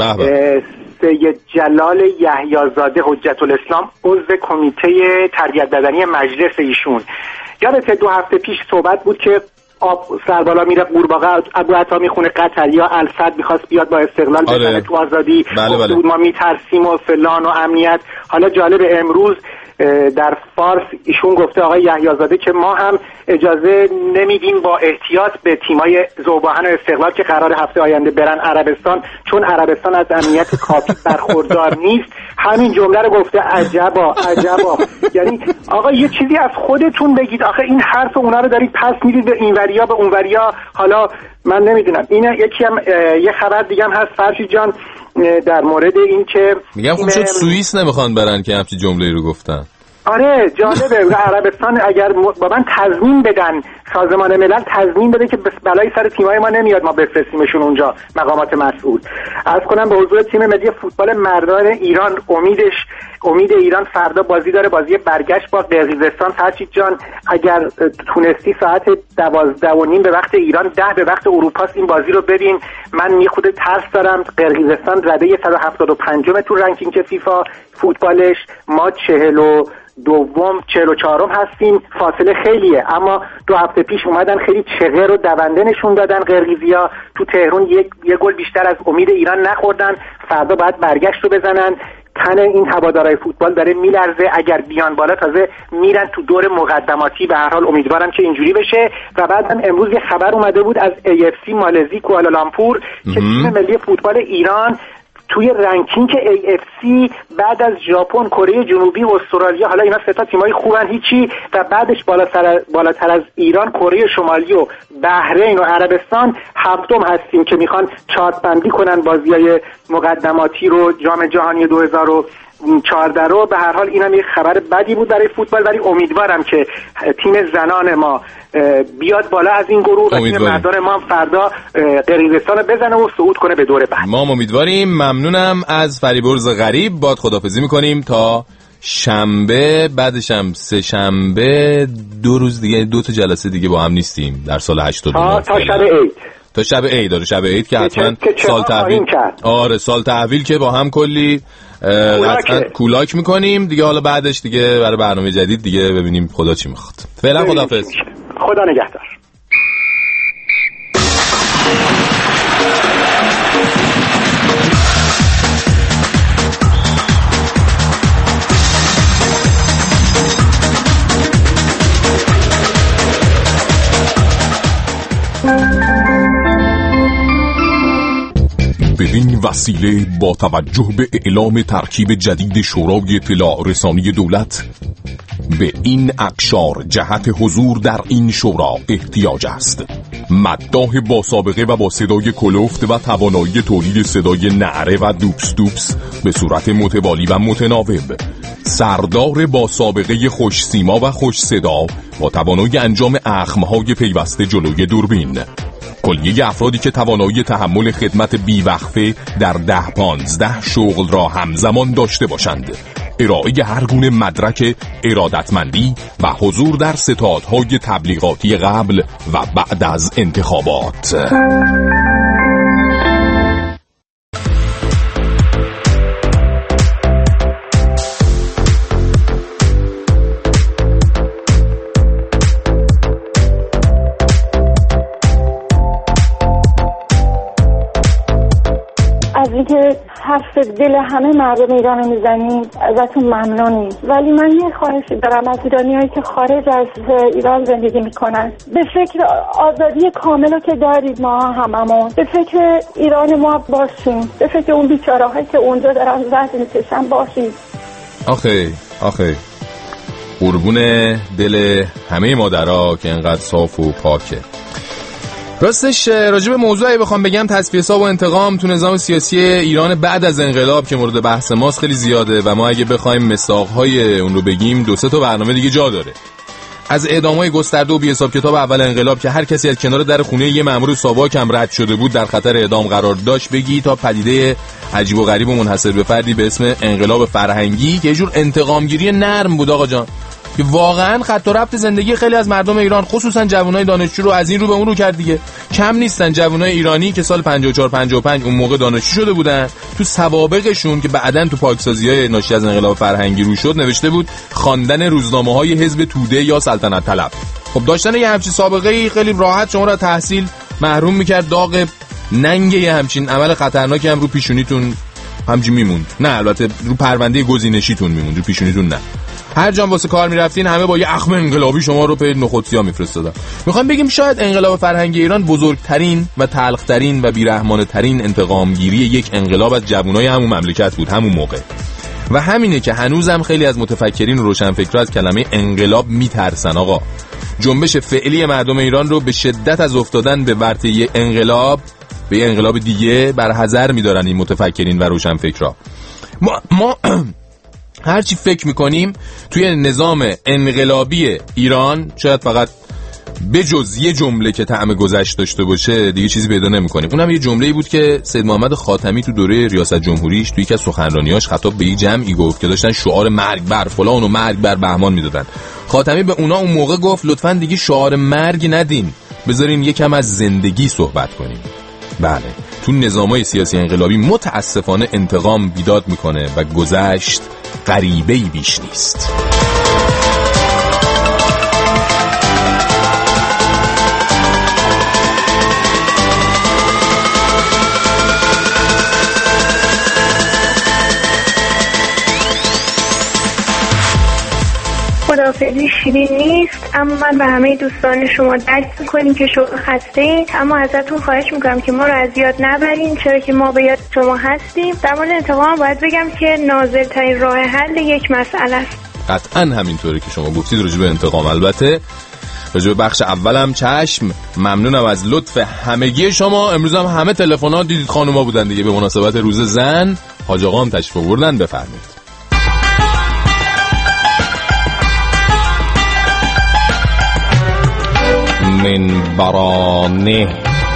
سید جلال یحیی‌زاده حجت الاسلام عضو کمیته تربیت بدنی مجلس ایشون. یادت 2 هفته پیش صحبت بود که آب سربالا میره قورباغه ابو عطا میخونه قطریا الفت میخواست بیاد با استقلال بزنه تو آزادی. بله. ما میترسیم و فلان و امنیت. حالا جالب امروز در فارس ایشون گفته آقای یحیی‌زاده که ما هم اجازه نمیدیم با احتیاط به تیمای ذوباهن و استقلال که قرار هفته آینده برن عربستان چون عربستان از امنیت کافی برخوردار نیست. همین جمله رو گفته. عجبا. یعنی آقا یه چیزی از خودتون بگید. آخه این حرف اونا رو دارید پس میدید به اینوریا به اونوریا. حالا من نمیدونم. این یکی هم یه خبر دیگه هم هست فرشید جان در مورد این که میگم خوب شد سوئیس نمیخوان برن که همچین جمله‌ای رو گفتن. آره جالبه. عربستان اگر با من تضمین بدن، سازمان ملل تضمین بده که بلای سر تیمای ما نمیاد ما بفرستیمشون اونجا مقامات مسئول. عرض کنم به حضور تیم ملی فوتبال مردان ایران امید ایران فردا بازی داره، بازی برگشت با قرقیزستان. فرشید جان اگر تونستی ساعت 12:30 به وقت ایران 10 به وقت اروپا این بازی رو ببین. من یه خود ترس دارم. قرقیزستان رده 175 تو رنکینگ فیفا فوتبالش، ما 44 هستیم. فاصله خیلیه اما 2 هفته پیش اومدن خیلی چغر و دونده نشون دادن قرقیزیا. تو تهران یه گل بیشتر از امید ایران نخوردن. فردا باید برگشت رو بزنن. تن این هوادارهای فوتبال داره میلرزه. اگر بیان بالا تازه میرن تو دور مقدماتی. به هر حال امیدوارم که اینجوری بشه. و بعدم امروز یه خبر اومده بود از AFC مالزی کوالالامپور که تیم ملی فوتبال ایران توی رنکینگ AFC بعد از ژاپن، کره جنوبی و استرالیا، حالا اینا 3 تا تیمای خوبن هیچی، و بعدش بالاتر از ایران کره شمالی و بحرین و عربستان 7م هستیم که میخوان چارت بندی کنن بازیای مقدماتی رو جام جهانی 2014 رو. به هر حال اینم یک خبر بدی بود برای فوتبال، ولی امیدوارم که تیم زنان ما بیاد بالا از این گروه و تیم مردان ما فردا قرقیزستان رو بزنه و صعود کنه به دور بعد. ما امیدواریم. ممنونم از فریبرز غریب. باد خداحافظی میکنیم تا شنبه، بعدش هم 3 شنبه 2 روز دیگه 2 تا جلسه دیگه با هم نیستیم در سال 89 تا شب عید. تا شب عید داره. شب عید که حتما سال تحویل. آره سال تحویل که با هم کلی کولاک میکنیم دیگه. حالا بعدش دیگه برای برنامه جدید دیگه ببینیم خدا چی میخواد. فعلا خداحافظ. خدا نگهدار. بدین وسیله با توجه به اعلام ترکیب جدید شورای اطلاع رسانی دولت به این اقشار جهت حضور در این شورا احتیاج است. مداح با سابقه و با صدای کلفت و توانایی تولید صدای نعره و دوبس دوبس به صورت متوالی و متناوب. سردار با سابقه خوش سیما و خوش صدا با توانایی انجام اخمهای پیوسته جلوی دوربین. کلیه افرادی که توانایی تحمل خدمت بیوقفه در 10-15 شغل را همزمان داشته باشند، ارائه هر گونه مدرک ارادتمندی و حضور در ستادهای تبلیغاتی قبل و بعد از انتخابات. از اینکه حرف دل همه مردم ایران میزنید ازتون ممنونیم، ولی من یه خواهشی دارم از ایرانیایی که خارج از ایران زندگی میکنن، به فکر آزادی کامل که دارید ما هممون، به فکر ایران ما باشیم، به فکر اون بیچاره‌هایی که اونجا دارن زحمت میکشن باشید. آخه قربون دل همه مادرها که انقدر صاف و پاکه. راستش راجع به موضوعی بخوام بگم، تصفیه حساب و انتقام تو نظام سیاسی ایران بعد از انقلاب که مورد بحث ماست خیلی زیاده و ما اگه بخوایم مساق‌های اون رو بگیم 2-3 تا برنامه دیگه جا داره. از اعدام‌های گسترده و بی‌حساب کتاب اول انقلاب که هر کسی از کنار در خونه یه مأمور ساواک هم رد شده بود در خطر اعدام قرار داشت بگی، تا پدیده عجیب و غریب و منحصر به فردی به اسم انقلاب فرهنگی که یه جور انتقامگیری نرم بود آقا جان، که واقعا خط و ربط زندگی خیلی از مردم ایران خصوصا جوانای دانشجو رو از این رو به اون رو کرد دیگه. کم نیستن جوانای ایرانی که سال 54-55 اون موقع دانشجو شده بودن، تو سوابقشون که بعداً تو پاکسازی‌های ناشی از انقلاب فرهنگی رو شد نوشته بود خواندن روزنامه‌های حزب توده یا سلطنت طلب. خب داشتن یه همچین سابقه‌ای خیلی راحت شما رو تحصیل محروم می‌کرد. داغ ننگ یه همچین عمل خطرناکی هم رو پیشونیتون همچین میموند. نه البته رو پرونده گزینشیتون میموند، رو پیشونیتون نه. هر جا واسه کار میرفتین همه با یه اخم انقلابی شما رو به نخودسیا میفرستادن. میخوام بگیم شاید انقلاب فرهنگی ایران بزرگترین و تلخترین و بیرحمانه ترین انتقامگیری یک انقلاب از جوانای همون مملکت بود همون موقع. و همینه که هنوزم خیلی از متفکرین و روشنفکرا از کلمه انقلاب میترسن آقا. جنبش فعلی مردم ایران رو به شدت از افتادن به ورطه انقلاب به یه انقلاب دیگه برحذر میدارن این متفکرین و روشنفکرا. ما هرچی فکر میکنیم توی نظام انقلابی ایران شاید فقط بجز یه جمله که طعم گذشت داشته باشه دیگه چیزی پیدا نمیکنیم. اونم یه جمله‌ای بود که سید محمد خاتمی تو دوره ریاست جمهوریش توی یکی از سخنرانیاش خطاب به یه جمعی گفت که داشتن شعار مرگ بر فلان و مرگ بر بهمان میدادن. خاتمی به اونا اون موقع گفت لطفاً دیگه شعار مرگ ندین، بذارین یکم از زندگی صحبت کنیم. بله، تو نظامای سیاسی انقلابی متاسفانه انتقام بیداد میکنه و گذشت غریبه‌ای بیش نیست. خداحافظی شیرین نیست، اما من به همه دوستان شما درک میکنیم که شما خسته اید، اما ازتون خواهش میکنم که ما رو از یاد نبرین، چرا که ما به یاد شما هستیم. در مورد انتقام باید بگم که نازل‌ترین راه حل یک مسئله است. قطعا همینطوری که شما گفتید راجع به انتقام. البته راجع به بخش اولم چشم، ممنونم از لطف همگی شما. امروز هم همه تلفن‌ها دیدید خانوما بودن دیگه، به مناسبت روز زن. حاج آقا هم تشریف آوردن، بفرمایید. منبرانه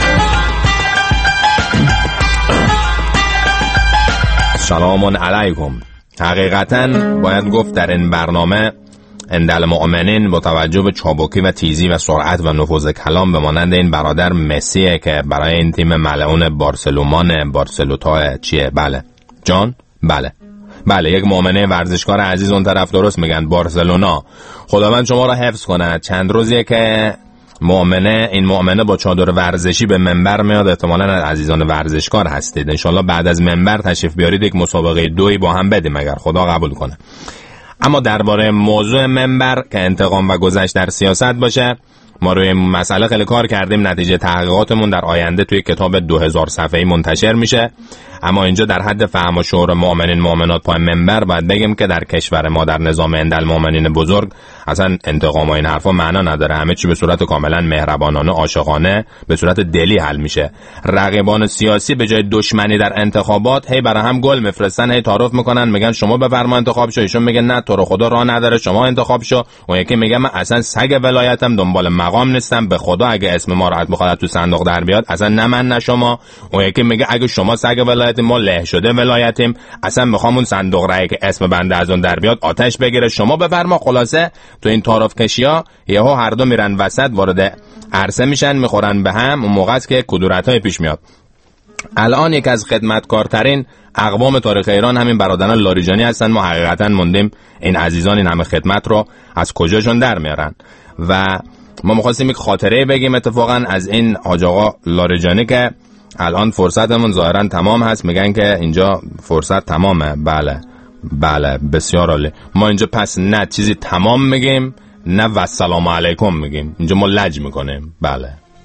سلام علیکم. حقیقتاً باید گفت در این برنامه اندل مؤمنین با توجه به چابکی و تیزی و سرعت و نفوذ کلام به مانند این برادر مسیه که برای این تیم ملعون بارسلوتا چیه؟ بله جان؟ بله یک مؤمنه ورزشکار عزیز اون طرف، درست میگن بارسلونا. خداوند شما را حفظ کنه. چند روزیه که این مؤمنه با چادر ورزشی به منبر میاد، احتمالاً عزیزان ورزشکار هستید. انشالله بعد از منبر تشریف بیارید یک مسابقه 2 با هم بدیم اگر خدا قبول کنه. اما درباره موضوع منبر که انتقام و گذشت در سیاست باشه، ما روی مسئله خیلی کار کردیم. نتیجه تحقیقاتمون در آینده توی کتاب 2000 صفحه‌ای منتشر میشه. اما اینجا در حد فهم و شعور مؤمنین مؤمنات پای منبر باید بگیم که در کشور ما در نظام المؤمنین بزرگ اصلا انتقام و این حرفا معنا نداره. همه چی به صورت کاملا مهربانانه عاشقانه به صورت دلی حل میشه. رقیبان سیاسی به جای دشمنی در انتخابات هی برای هم گل میفرستن، هی تعارف میکنن، میگن شما بفرما انتخاب شو، ایشون میگه نه تو رو خدا راه نداره شما انتخاب شو. اون یکی میگه من اصلا سگ ولایتم، دنبال مقام نیستم، به خدا اگه اسم ما راحت بخواد تو صندوق در بیاد اصلا نه من نه شما. اون یکی میگه اگه شما سگ ولایت ما له شده ولایتیم، اصلا میخوام اون صندوق رأی که اسم بنده از اون در بیاد آتش بگیره، شما بفرما. خلاصه تو این تعارف کشی‌ها یهو هر دو میرن وسط، وارد عرصه میشن، میخورن به هم. اون موقع است که کدورت‌های پیش میاد. الان یک از خدمتکارترین اقوام تاریخ ایران همین برادران لاریجانی هستن. ما حقیقتا موندیم این عزیزان این همه خدمت رو از کجاشون در میارن. و ما می‌خواستیم یک خاطره بگیم اتفاقا از این حاج آقا لاریجانی که الان فرصتمون ظاهرا تمام هست. میگن که اینجا فرصت تمامه. بله بسیار عالی. ما اینجا پس نه چیزی تمام میگیم نه و السلام علیکم میگیم، اینجا ما لج میکنیم. بله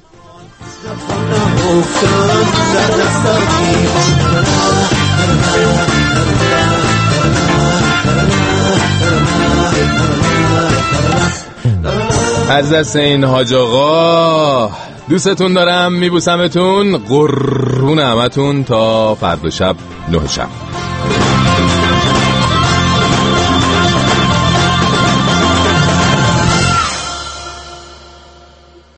از دست این حاج آقا دوستتون دارم، میبوسمتون، قربون همتون تا فردا شب 9 شب.